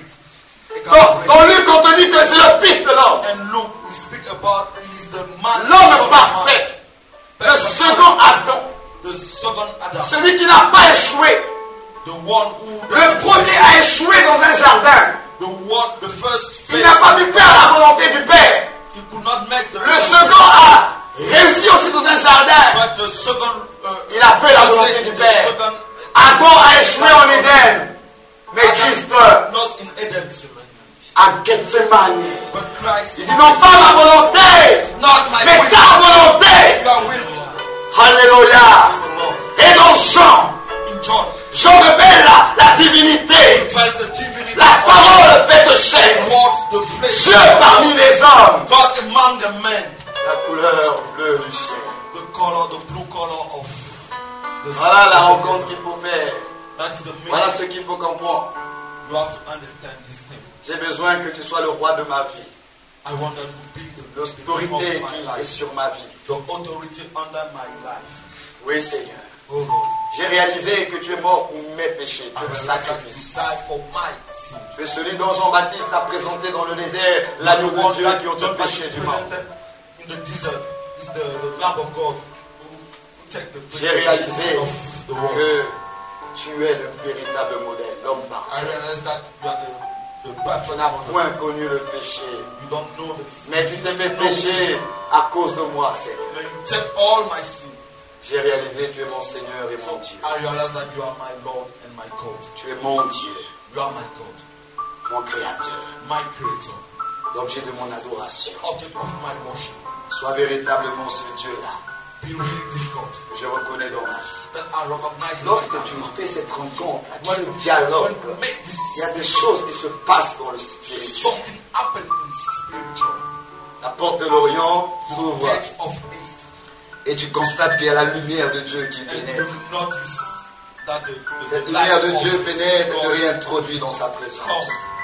Dans, dans Luc, on te dit que c'est le Fils de l'homme. And look, we speak about he is the man. L'homme son of parfait. man. Le second Adam. The second Adam. Celui qui n'a pas échoué. The one who. Le premier a échoué dans un jardin. The one, the first. Il n'a pas pu faire la volonté du Père. He could not make the. Le second a réussi aussi dans un jardin. But the second. Uh, Il a fait la volonté succeeded du in the Père. second, Adam a échoué en Éden. Mais Christ lost in Eden. à Gethsemane. But Christ. Il dit non pas ma volonté, Not my mais will. ta volonté. Your will. Alléluia. Is the Lord. Et dans Jean, In John. Jean révèle la, la divinité. First the divinity. La parole faite chair. Words the flesh. Dieu parmi les hommes. God among the men. La couleur bleue du ciel. The color, the blue color of the Voilà la rencontre qu'il faut faire. That's the meaning. Voilà ce qu'il faut comprendre. You have to understand this thing. J'ai besoin que tu sois le roi de ma vie. I want that to be the, the king L'autorité of my qui est life. sur ma vie. The authority under my life. Oui, Seigneur. Oh Lord. J'ai réalisé que tu es mort pour mes péchés. Tu I es le realize that you sacrifice. died for my sin. Tu es celui dont Jean-Baptiste a présenté dans le désert l'agneau The one de Dieu that qui ôte John le péché Baptist du monde. presented in the desert is the, the Lamb of God who, who take the J'ai réalisé of the world. que tu es le véritable modèle, l'homme parfait. I realize that you are the, the Tu perfect n'as one. point connu le péché, You don't know the sin. mais tu t'es fait You don't know pécher the sin. à cause de moi, Seigneur. Then you take all my sin. J'ai réalisé que tu es mon Seigneur et So mon Dieu. I realize that you are my Lord and my God. Tu es mon Dieu, You are my God, mon Créateur, my Creator, l'objet de mon adoration. object of my worship. Sois véritablement ce Dieu-là Be really this God que je reconnais dans ma vie. that I recognize in Lorsque my tu life. fais cette rencontre, When, tu dialogues, when you make this, il y a des choses qui se passent dans le spirituel. something happen in spiritual. La porte de l'Orient s'ouvre Gate of East. et tu constates qu'il y a la lumière de Dieu qui And you pénètre. notice that the, the, Cette the lumière de light Dieu of pénètre et te God réintroduit dans sa présence. comes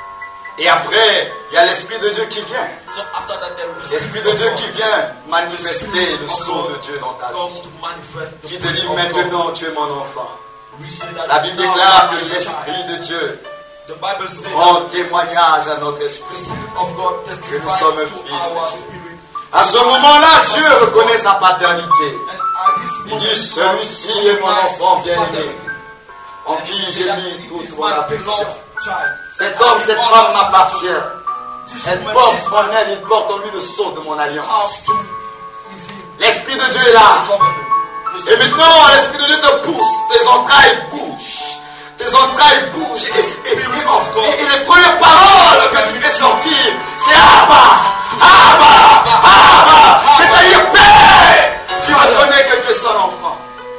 Et après, il y a l'Esprit de Dieu qui vient. So after that, there is L'Esprit de Dieu qui vient manifester le sceau de Dieu dans ta vie. Qui te dit maintenant tu es mon enfant. La Bible déclare que l'Esprit de Dieu rend témoignage à notre esprit que nous sommes fils de Dieu. À ce moment-là, Dieu reconnaît sa paternité. Il dit, celui-ci est mon enfant bien-aimé, en qui j'ai mis toute mon affection. Cet homme, cette femme m'appartient. Elle porte en elle, il porte en lui le sceau de mon alliance. L'Esprit de Dieu est là. Et maintenant, l'Esprit de Dieu te pousse, tes entrailles bougent. Tes entrailles bougent. Et, et, et, et, et les premières paroles que tu fais sortir, c'est Abba, Abba, Abba. C'est-à-dire Père. Tu reconnais que tu es son enfant.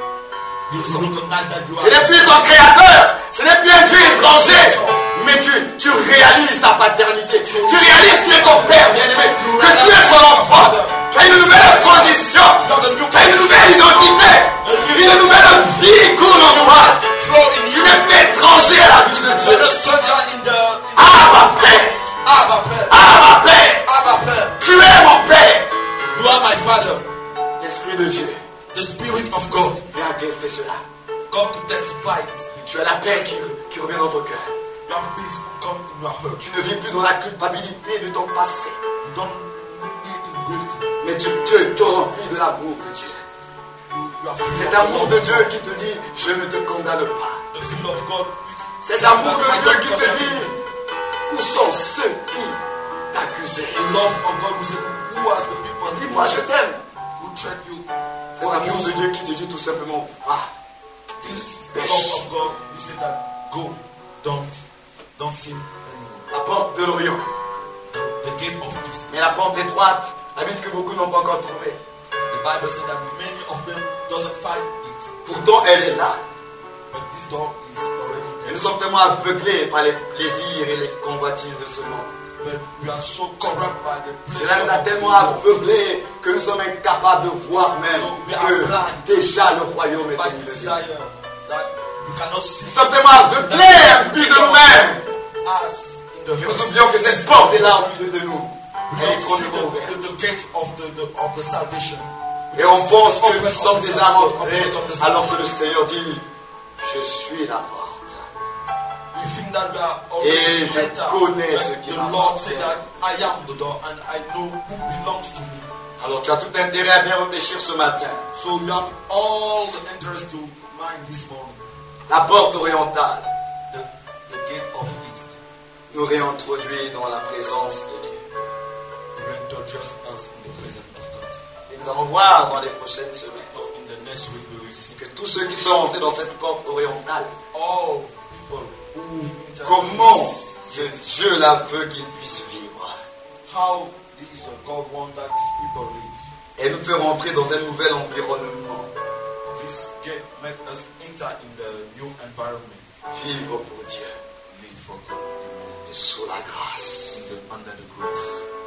Ce n'est plus ton créateur, ce n'est plus un Dieu étranger, mais tu, tu réalises sa paternité. Tu réalises qu'il est ton Père bien-aimé, que tu es son enfant. Tu as une nouvelle position, tu as une nouvelle identité, une nouvelle vie coule en toi. Tu n'es plus étranger à la vie de Dieu. Abba Père, Abba Père, tu es mon Père. You are my Father. L'Esprit de Dieu, The Spirit of God, viens attester cela. come to testify this. Tu as la paix qui, qui revient dans ton cœur. You have peace to come in your heart. Tu ne vis plus dans la culpabilité de ton passé, You don't live in guilt. mais tu te, te remplis de l'amour de Dieu. You, you are Cet full of amour love. de Dieu qui te dit, je ne te condamne pas. The feel of God. which Cet says amour that de I Dieu don't qui te condemn dit, you. où sont ceux qui t'accusaient? The love of God who said, who are the people Dis-moi, je t'aime. who treat you? Cet amour de Dieu qui te dit tout simplement, va. This love of God who said that go, don't, don't sin anymore. La porte de l'Orient, The, the gate of east. mais la porte étroite, la vie que beaucoup n'ont pas encore trouvée. The Bible said that many of them doesn't find it, Pourtant, elle est là. but this door is already Et there. nous sommes tellement aveuglés par les plaisirs et les convoitises de ce monde. But we are so corrupt by the Cela nous a pleasure tellement of the world. aveuglés que nous sommes incapables de voir même que déjà le royaume est By au the milieu de nous. desire that you cannot see Nous sommes tellement aveuglés, imbues de nous-mêmes, us in the que nous oublions que cette porte est là au milieu de nous. We Elle est don't see complètement the, ouverte. the, the gate of the, the of the salvation. Et on pense que Open nous of sommes the déjà sal- of the rentrés gate of the alors que salvation. le Seigneur dit, je suis la porte. We think that we are Et already je enter. connais But ce qui the m'appartient. Lord said that I am the door and I know who belongs to me. Alors tu as tout intérêt à bien réfléchir ce matin. So you have all the interest to mind this morning. La porte orientale The, the gate of east nous réintroduit dans la présence de Dieu. reintroduces us in the presence of God. Et nous allons voir dans les prochaines semaines So in the next week we will see que tous ceux qui sont entrés dans cette porte orientale, all people who enter comment this ce gate, Dieu là veut qu'ils puissent vivre. how these of God want that these people live. Et nous fait rentrer dans un nouvel environnement. This gate make us enter in the new environment. Vivre pour Dieu Live for God. Amen. et sous la grâce. In the, under the grace.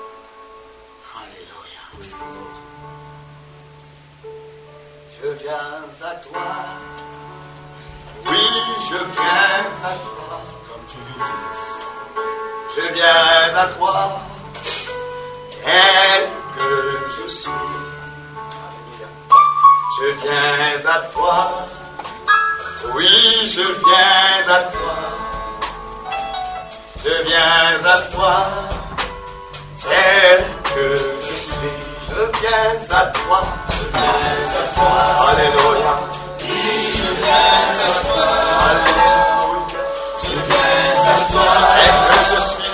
Alléluia. Praise the Lord. Je viens à toi. Oui, je viens à toi. Come to you, Jesus. Je viens à toi. Tel que je suis. Alléluia. Je viens à toi. Oui, je viens à toi. Je viens à toi. Tel que je suis. Je viens à toi. Je viens à toi. Alléluia. Oui, je viens à toi. Alléluia. Je viens à toi. Tel que je suis.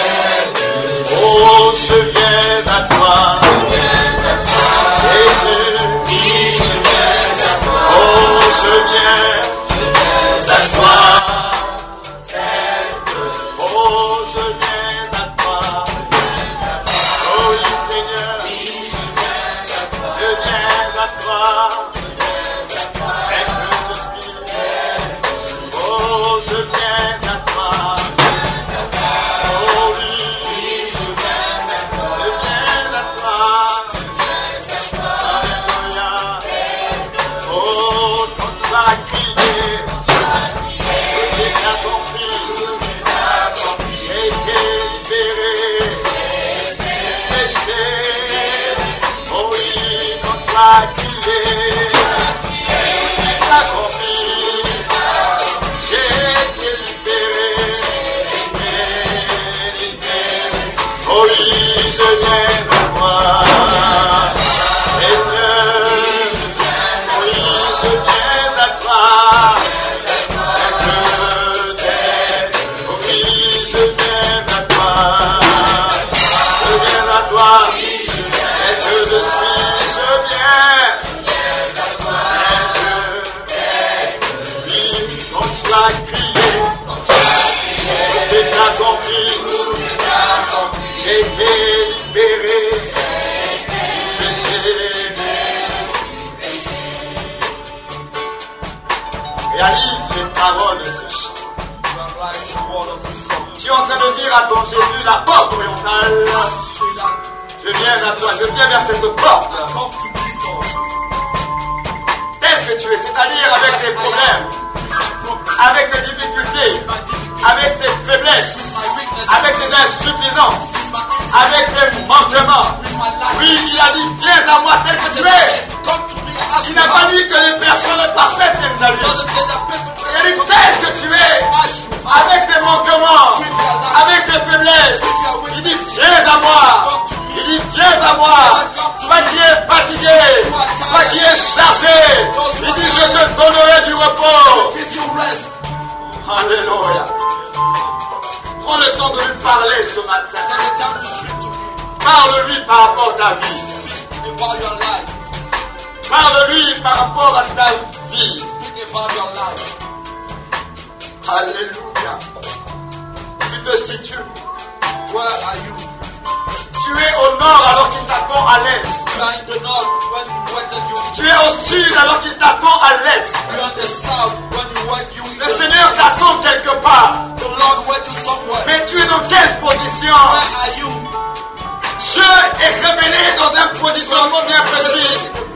Oh, je viens à toi. Je viens à toi. Jésus. Oui, je viens à toi. Oh, je viens. Je viens à toi. Tel que. Oh, je viens à toi. Je viens à toi. Oh, oui, Seigneur. Oui, je viens à toi. Je viens à toi. Je viens à toi. Tel que je suis. Oh, je viens à toi. Oh, oui. Je viens à toi. Alléluia. Oh, quand tu as crié, tout est accompli. J'ai été Réalise les paroles de ce chant. Tu es en train de dire à ton Jésus, la porte orientale, je viens à toi, je viens vers cette porte. Tel que tu es, c'est-à-dire avec tes problèmes, avec tes difficultés, avec tes faiblesses, avec tes insuffisances, avec tes manquements. Oui, il a dit, viens à moi tel que tu es. Il n'a pas dit que les personnes parfaites viennent à lui. Il a dit tel que tu es, avec tes manquements, avec tes faiblesses. Il dit, viens à moi. Il dit, viens à moi. Toi qui es fatigué, toi qui es chargé. Il dit, je te donnerai du repos. Alléluia. Prends le temps de lui parler ce matin. Parle-lui par rapport à ta vie. Parle-lui par rapport à ta vie. Alléluia. Tu te situes. Where are you? Tu es au nord alors qu'il t'attend à l'est. You are in the north when you wanted you. Tu es au sud alors qu'il t'attend à l'est. You are in the south when you want you. Le Seigneur t'attend quelque part. The Lord went you somewhere. Mais tu es dans quelle position? Where are you? Dieu est révélé dans un positionnement bien précis.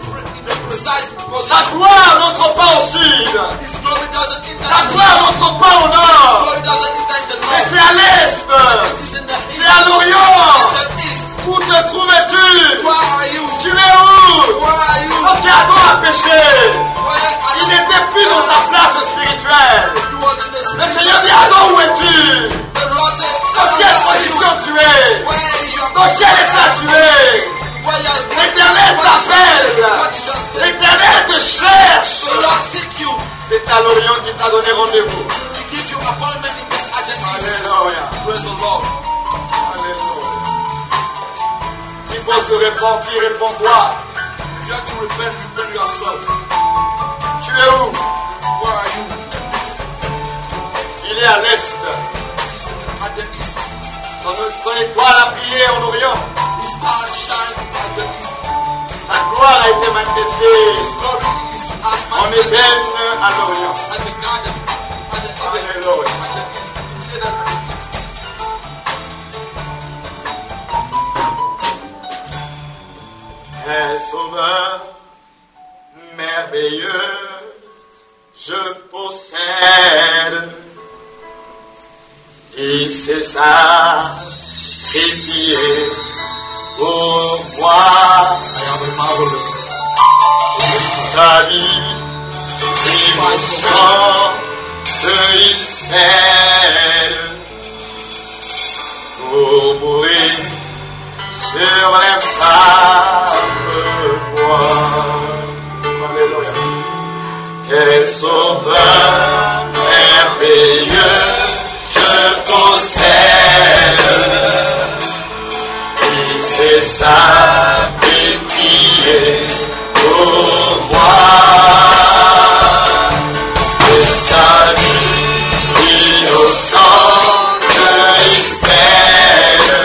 Sa gloire n'entre pas au sud. Sa gloire n'entre pas au nord. Mais c'est à l'est. C'est à l'orient. Où te trouvais-tu? Tu es où? Lorsqu'Adam a péché, il n'était plus dans sa place spirituelle. Le Seigneur dit, Adam, où es-tu? Dans quelle position tu es? Dans quel état tu es? L'Éternel t'appelle. L'Éternel te cherche. C'est à l'Orient qu'il t'a donné rendez-vous. Alléluia. Alléluia. S'il faut te repentir, réponds-toi. Tu es où? Il est à l'est. Son, son étoile a brillé en Orient. Sa gloire a été manifestée en Éden à l'Orient. Alléluia. Un sauveur merveilleux, je possède. Il s'est sacrifié pour moi. Sa vie et mon sang il cède pour mourir sur les femmes. Alléluia. Quel sauveur merveilleux je possède. Il s'est sacrifié pour moi. Et sa vie innocente il cède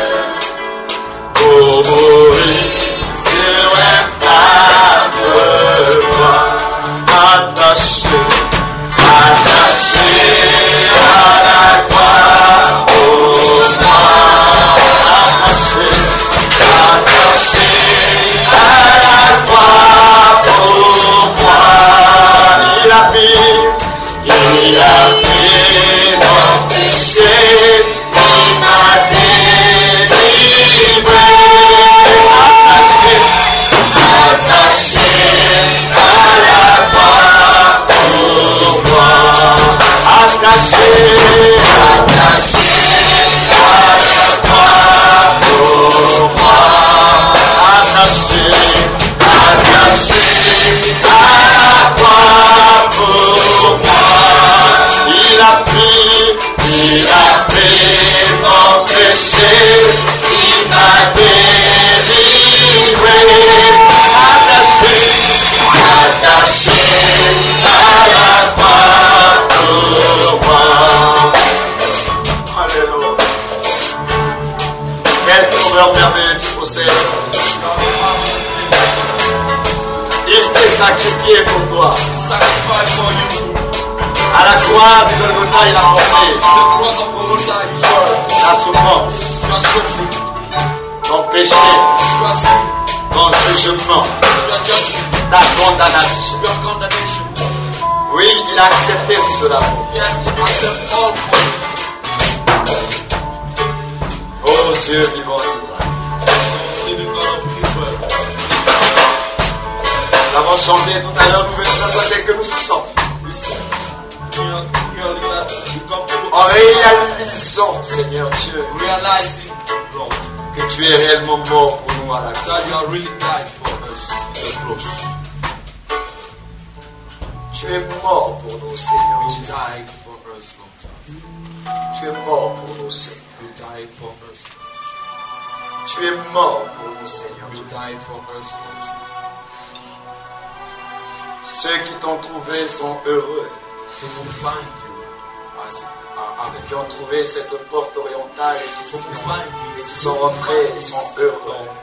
pour mourir sur un fardeau. Attaché, attaché à la croix pour moi. Attaché, attaché à la croix pour moi. Il a pris, il a pris mon péché, il m'a délivré. Attaché, attaché à la croix pour moi. Attaché, attaché à la croix pour moi. Attaché, attaché à la croix pour moi. Il a pris, il a pris mon péché, il m'a délivré. Attaché, attaché à la croix pour moi. Alléluia. Quel sauveur merveilleux tu possèdes. Il s'est sacrifié pour toi. Sacrifice for you. croix du Golgotha, il a porté The cross of Golgotha, he bore la souffrance, your suffering, ton péché, your sin, ton jugement, your judgment, ta condamnation. your condemnation. Oui, il a accepté tout cela. Yes, he accepted all for you. Oh Dieu vivant d'Israël. Living God of Israel. Nous avons chanté tout à l'heure, nous venons à toi tel que nous sommes. We see here clearly that you come to En us réalisant, Seigneur Dieu, realizing, Lord, que tu es réellement mort pour nous à la croix. that you are really died for us in the cross. Tu es mort pour nous, Seigneur You Dieu. died for us, Lord. Tu es mort pour nous, Seigneur. You died for us. Tu es mort pour nous, Seigneur. You died for us, Lord. Ceux qui t'ont trouvé sont heureux. Who will find you as our Ceux Abba. qui ont trouvé cette porte orientale et qui, Who will find you. et qui sont rentrés, ils sont heureux.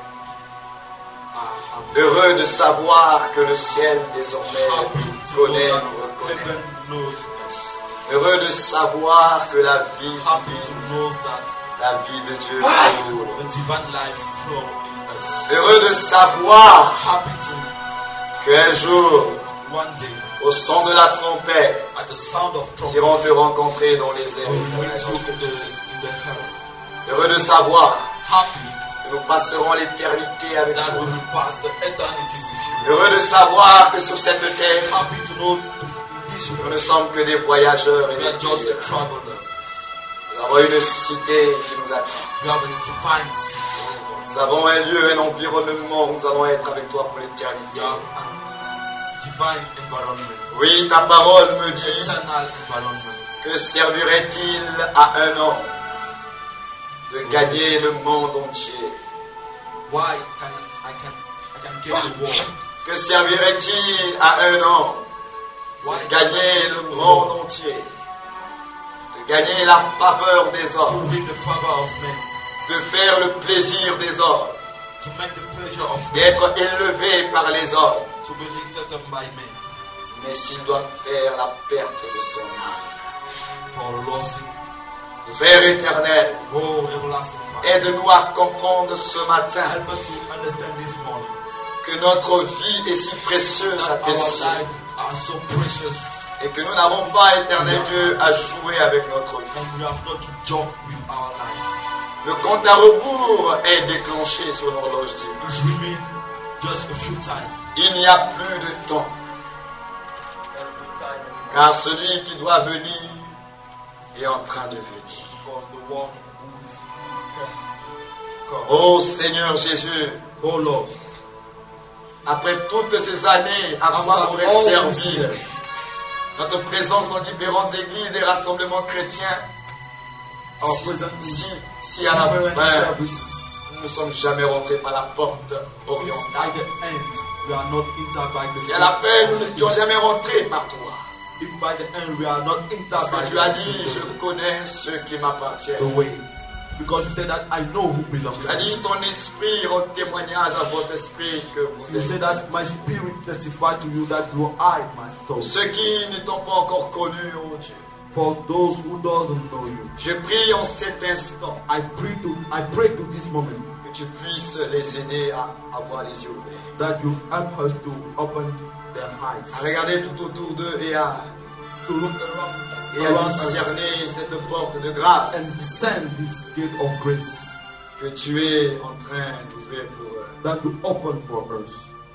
Our Abba. Heureux de savoir que le ciel désormais Happy nous to know connaît, that nous reconnaît. heaven knows us. Heureux de savoir que la vie Happy divine, to know that la vie de Dieu coule. the divine life flow in us. Heureux de savoir Happy to qu'un jour, one day, au son de la trompette, at the sound of nous trumpet, irons te rencontrer dans les we airs. will meet you in the, in the heaven. Heureux de savoir Happy que nous passerons l'éternité avec that we toi. will pass the eternity with you. Heureux de savoir que sur cette terre, Happy to know in this nous world ne sommes que des voyageurs et we are des just a pèlerins. traveler. Nous avons une cité qui nous attend. We have a divine city. Nous avons un lieu, un environnement où nous allons être avec toi pour We l'éternité. have a divine environment, Oui, ta parole me dit eternal environment. que servirait-il à un homme de gagner le monde entier? Why can I can I can get the world? Que servirait-il à un homme Why de gagner le monde entier? De gagner la faveur des to hommes, win the favor of men, de faire le plaisir des hommes, to make the pleasure of men, d'être élevé par les hommes. to be lifted up by men, Mais s'il doit faire la perte de son âme. for losing the Père éternel, oh everlasting Father. aide-nous à comprendre ce matin Help us to understand this morning que notre vie est si précieuse à that tes our yeux lives are so precious et que nous n'avons pas, éternel Dieu, à jouer avec notre vie. and we have not to joke with our life. Le compte à rebours est déclenché sur l'horloge divine. It remain just a few times. Il n'y a plus de temps, car celui qui doit venir est en train de venir. Because the one who is come. Oh Seigneur Jésus, Oh Lord, après toutes ces années, à quoi after aurait all servi these years, notre présence dans différentes églises et rassemblements chrétiens our si, present si, si à la different fin, services, nous ne sommes jamais rentrés par la porte by orientale. the end we are not entered by the Si à la fin, nous n'étions jamais rentrés par toi. if by the end we are not entered Parce by que tu as the, dit, je connais ceux qui m'appartiennent. the way, because you said that I know who belongs Tu to as me. dit, ton esprit rend témoignage à votre esprit que vous You êtes. say that my spirit testify to you that you are my soul. Ceux qui ne t'ont pas encore connu, oh Dieu. For those who doesn't know you, Je prie en cet instant I pray to I pray to this moment que tu puisses les aider à avoir les yeux ouverts, that you help us to open their eyes, à regarder tout autour d'eux et à, to look around, et à around us discerner cette porte de grâce and descend this gate of grace que tu es en train d'ouvrir pour eux. that you open for us,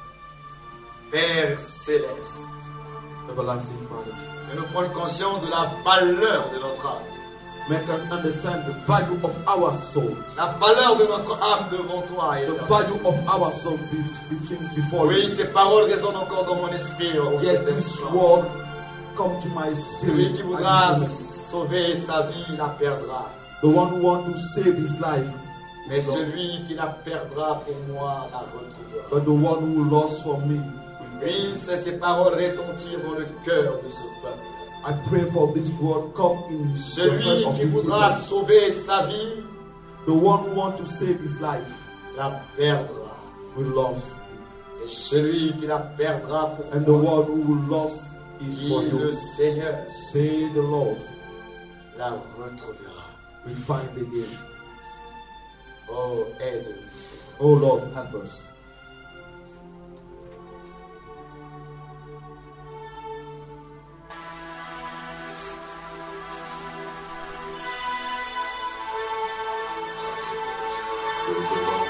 Père céleste, everlasting Father. de nous prendre conscience de la valeur de notre âme. Make us understand the value of our soul, La valeur de notre âme devant toi. the Éternel. value of our soul be- between before Oui, you. ces paroles résonnent encore dans mon esprit. oh, Yes, cet this instant. word come to my Celui spirit. qui at voudra this moment. sauver sa vie la perdra. The one who wants to save his life, Mais celui qui la perdra pour moi la retrouvera. but the one who lost for me. Puisse ces paroles retentir dans le cœur de ce peuple. I pray for this word come in the Celui heart of qui this voudra people. sauver sa vie The one who wants to save his life la perdra. will lose, Et celui qui la perdra pour and the moi one who will lose is Dis for le you. Seigneur Say the Lord, la retrouvera. we find again. Oh, aide-nous, Seigneur. Oh Lord, help us. Praise the Lord.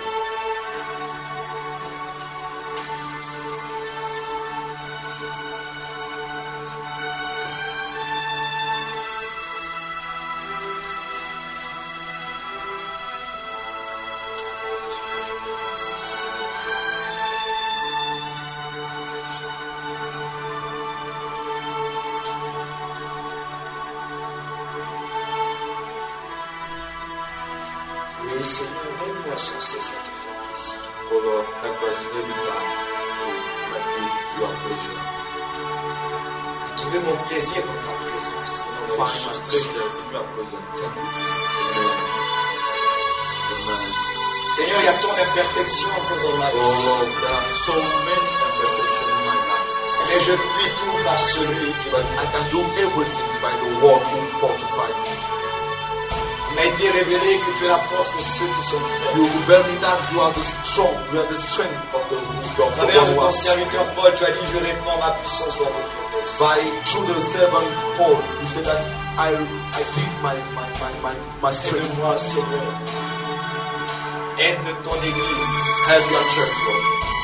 Oui, Seigneur, aide-moi sans cesse à te faire plaisir. Oh Lord, help us every time to make you your pleasure. À trouver mon plaisir dans ta présence. et dans les Find choses my de ce monde. pleasure in your presence. Thank you. Amen. Amen. Seigneur, il y a tant d'imperfections encore dans ma Oh vie. Lord, there are so many imperfections in my life. Mais je puis tout par celui qui But I can do everything by the word who fortified me. m'a été révélé que tu es la force de ceux qui sont You faibles. reveal me that you are the strong, you are the strength of the Au of the travers de one who ton has- serviteur Paul, tu as dit, je répands ma puissance dans vos faiblesses. By through the servant Paul, you said that I I give my my my my, my strength. Aide-moi, Seigneur. Aide ton Église Help your church, Lord,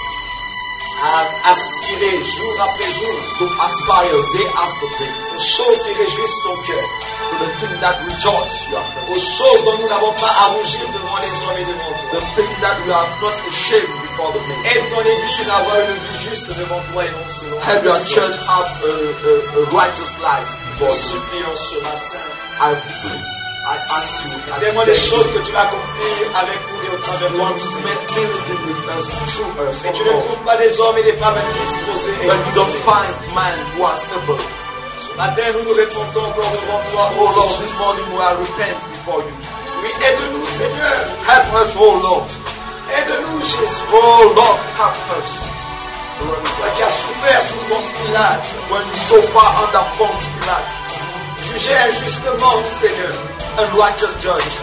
à aspirer jour après jour to aspire day after day aux choses qui réjouissent ton cœur, to the thing that rejoice your heart, aux choses dont nous n'avons pas à rougir devant les hommes et devant toi. the thing that we are not ashamed before the men. Aide ton Église à avoir une vie juste devant toi et non selon Help your les church hommes. have a, a, a righteous life Nous before you. supplions ce matin. I pray, I ask you, I Tellement des beg you, choses que tu vas accomplir avec nous et au travers de you want nous, to Seigneur. make many things with us through us, Mais tu oh ne Lord. trouves pas des hommes et des femmes disposés et But you don't disposés. find man who has able. Ce matin, nous nous répondons encore devant toi. Oh Lord, this morning we are repent before you. Oui, aide-nous, Seigneur. Help us, oh Lord. Aide-nous, Jésus. Oh Lord, help us. Toi qui as souffert sous Ponce Pilate, When you so far under Pontius Pilate, jugé injustement, Seigneur. and righteous judge.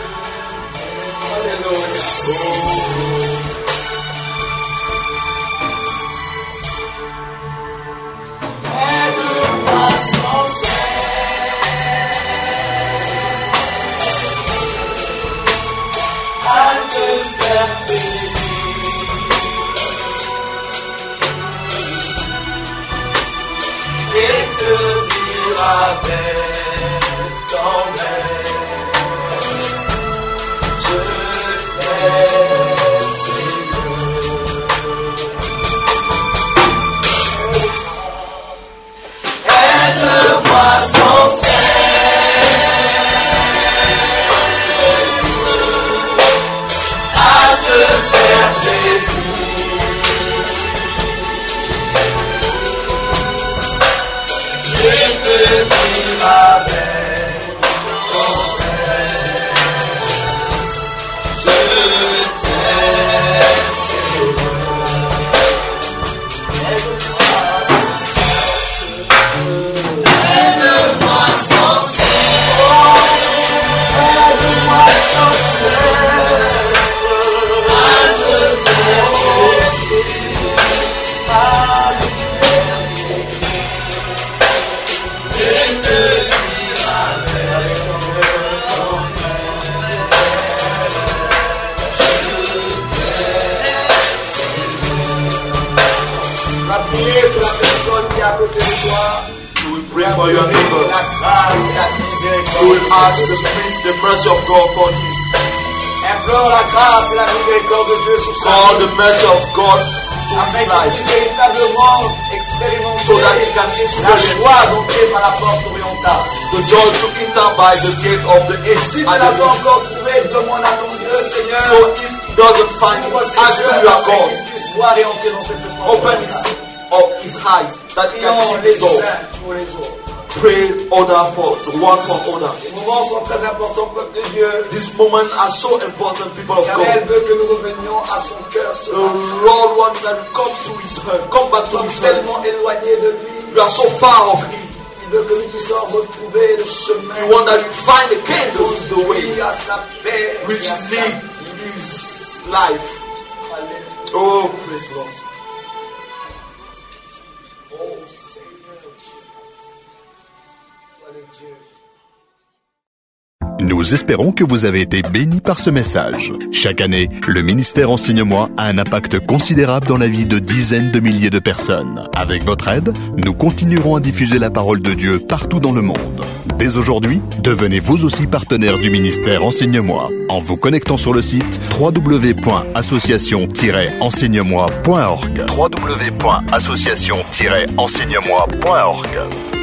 Alléluia. Et te dire avec tendresse, je t'aime, Seigneur. Aide-moi sans cesse à te faire plaisir. Et te dire avec tendresse, je t'aime, Seigneur. Aide-moi sans cesse. Aide-moi sans cesse à te faire plaisir, à te faire plaisir. Et te dire avec va prier pour la personne qui est à côté de toi. You will pray for your neighbor. La grâce et la You will ask the miséricorde. peace, the mercy of God for him. Implore la grâce et la miséricorde de Dieu sur sa Call vie, the mercy of God to afin his qu'il life, puisse véritablement so that he expérimenter can la experience joie d'entrer par la porte orientale. the joy to enter by the gate of the Et east. si tu And n'as the pas east. encore trouvé, demande à ton Dieu, Seigneur, So if he doesn't find ouvre it, ses ask yeux him your afin God. qu'il puisse voir et entrer dans cette porte Open his, orientale. of his eyes that he can Prions see les the door. uns pour les autres. pray order for one for other. Ces moments sont très importants, peuple de Dieu. These moments are so important, people of Car God. elle veut que nous revenions à son cœur. Ce The matin. Lord wants that we come to His heart, come back Nous to sommes His heart. tellement éloignés de lui. We are so far of Him. Il veut que nous puissions retrouver le chemin. We want that we find again the, the way Oui, à sa paix. which et à sa lead vie. His life. Alléluia. Oh, praise Lord. Oh Seigneur, toi le Dieu. Nous espérons que vous avez été bénis par ce message. Chaque année, le ministère Enseigne-moi a un impact considérable dans la vie de dizaines de milliers de personnes. Avec votre aide, nous continuerons à diffuser la parole de Dieu partout dans le monde. Dès aujourd'hui, devenez vous aussi partenaire du ministère Enseigne-moi en vous connectant sur le site w w w point association tiret enseigne moi point org. w w w point association tiret enseigne moi point org.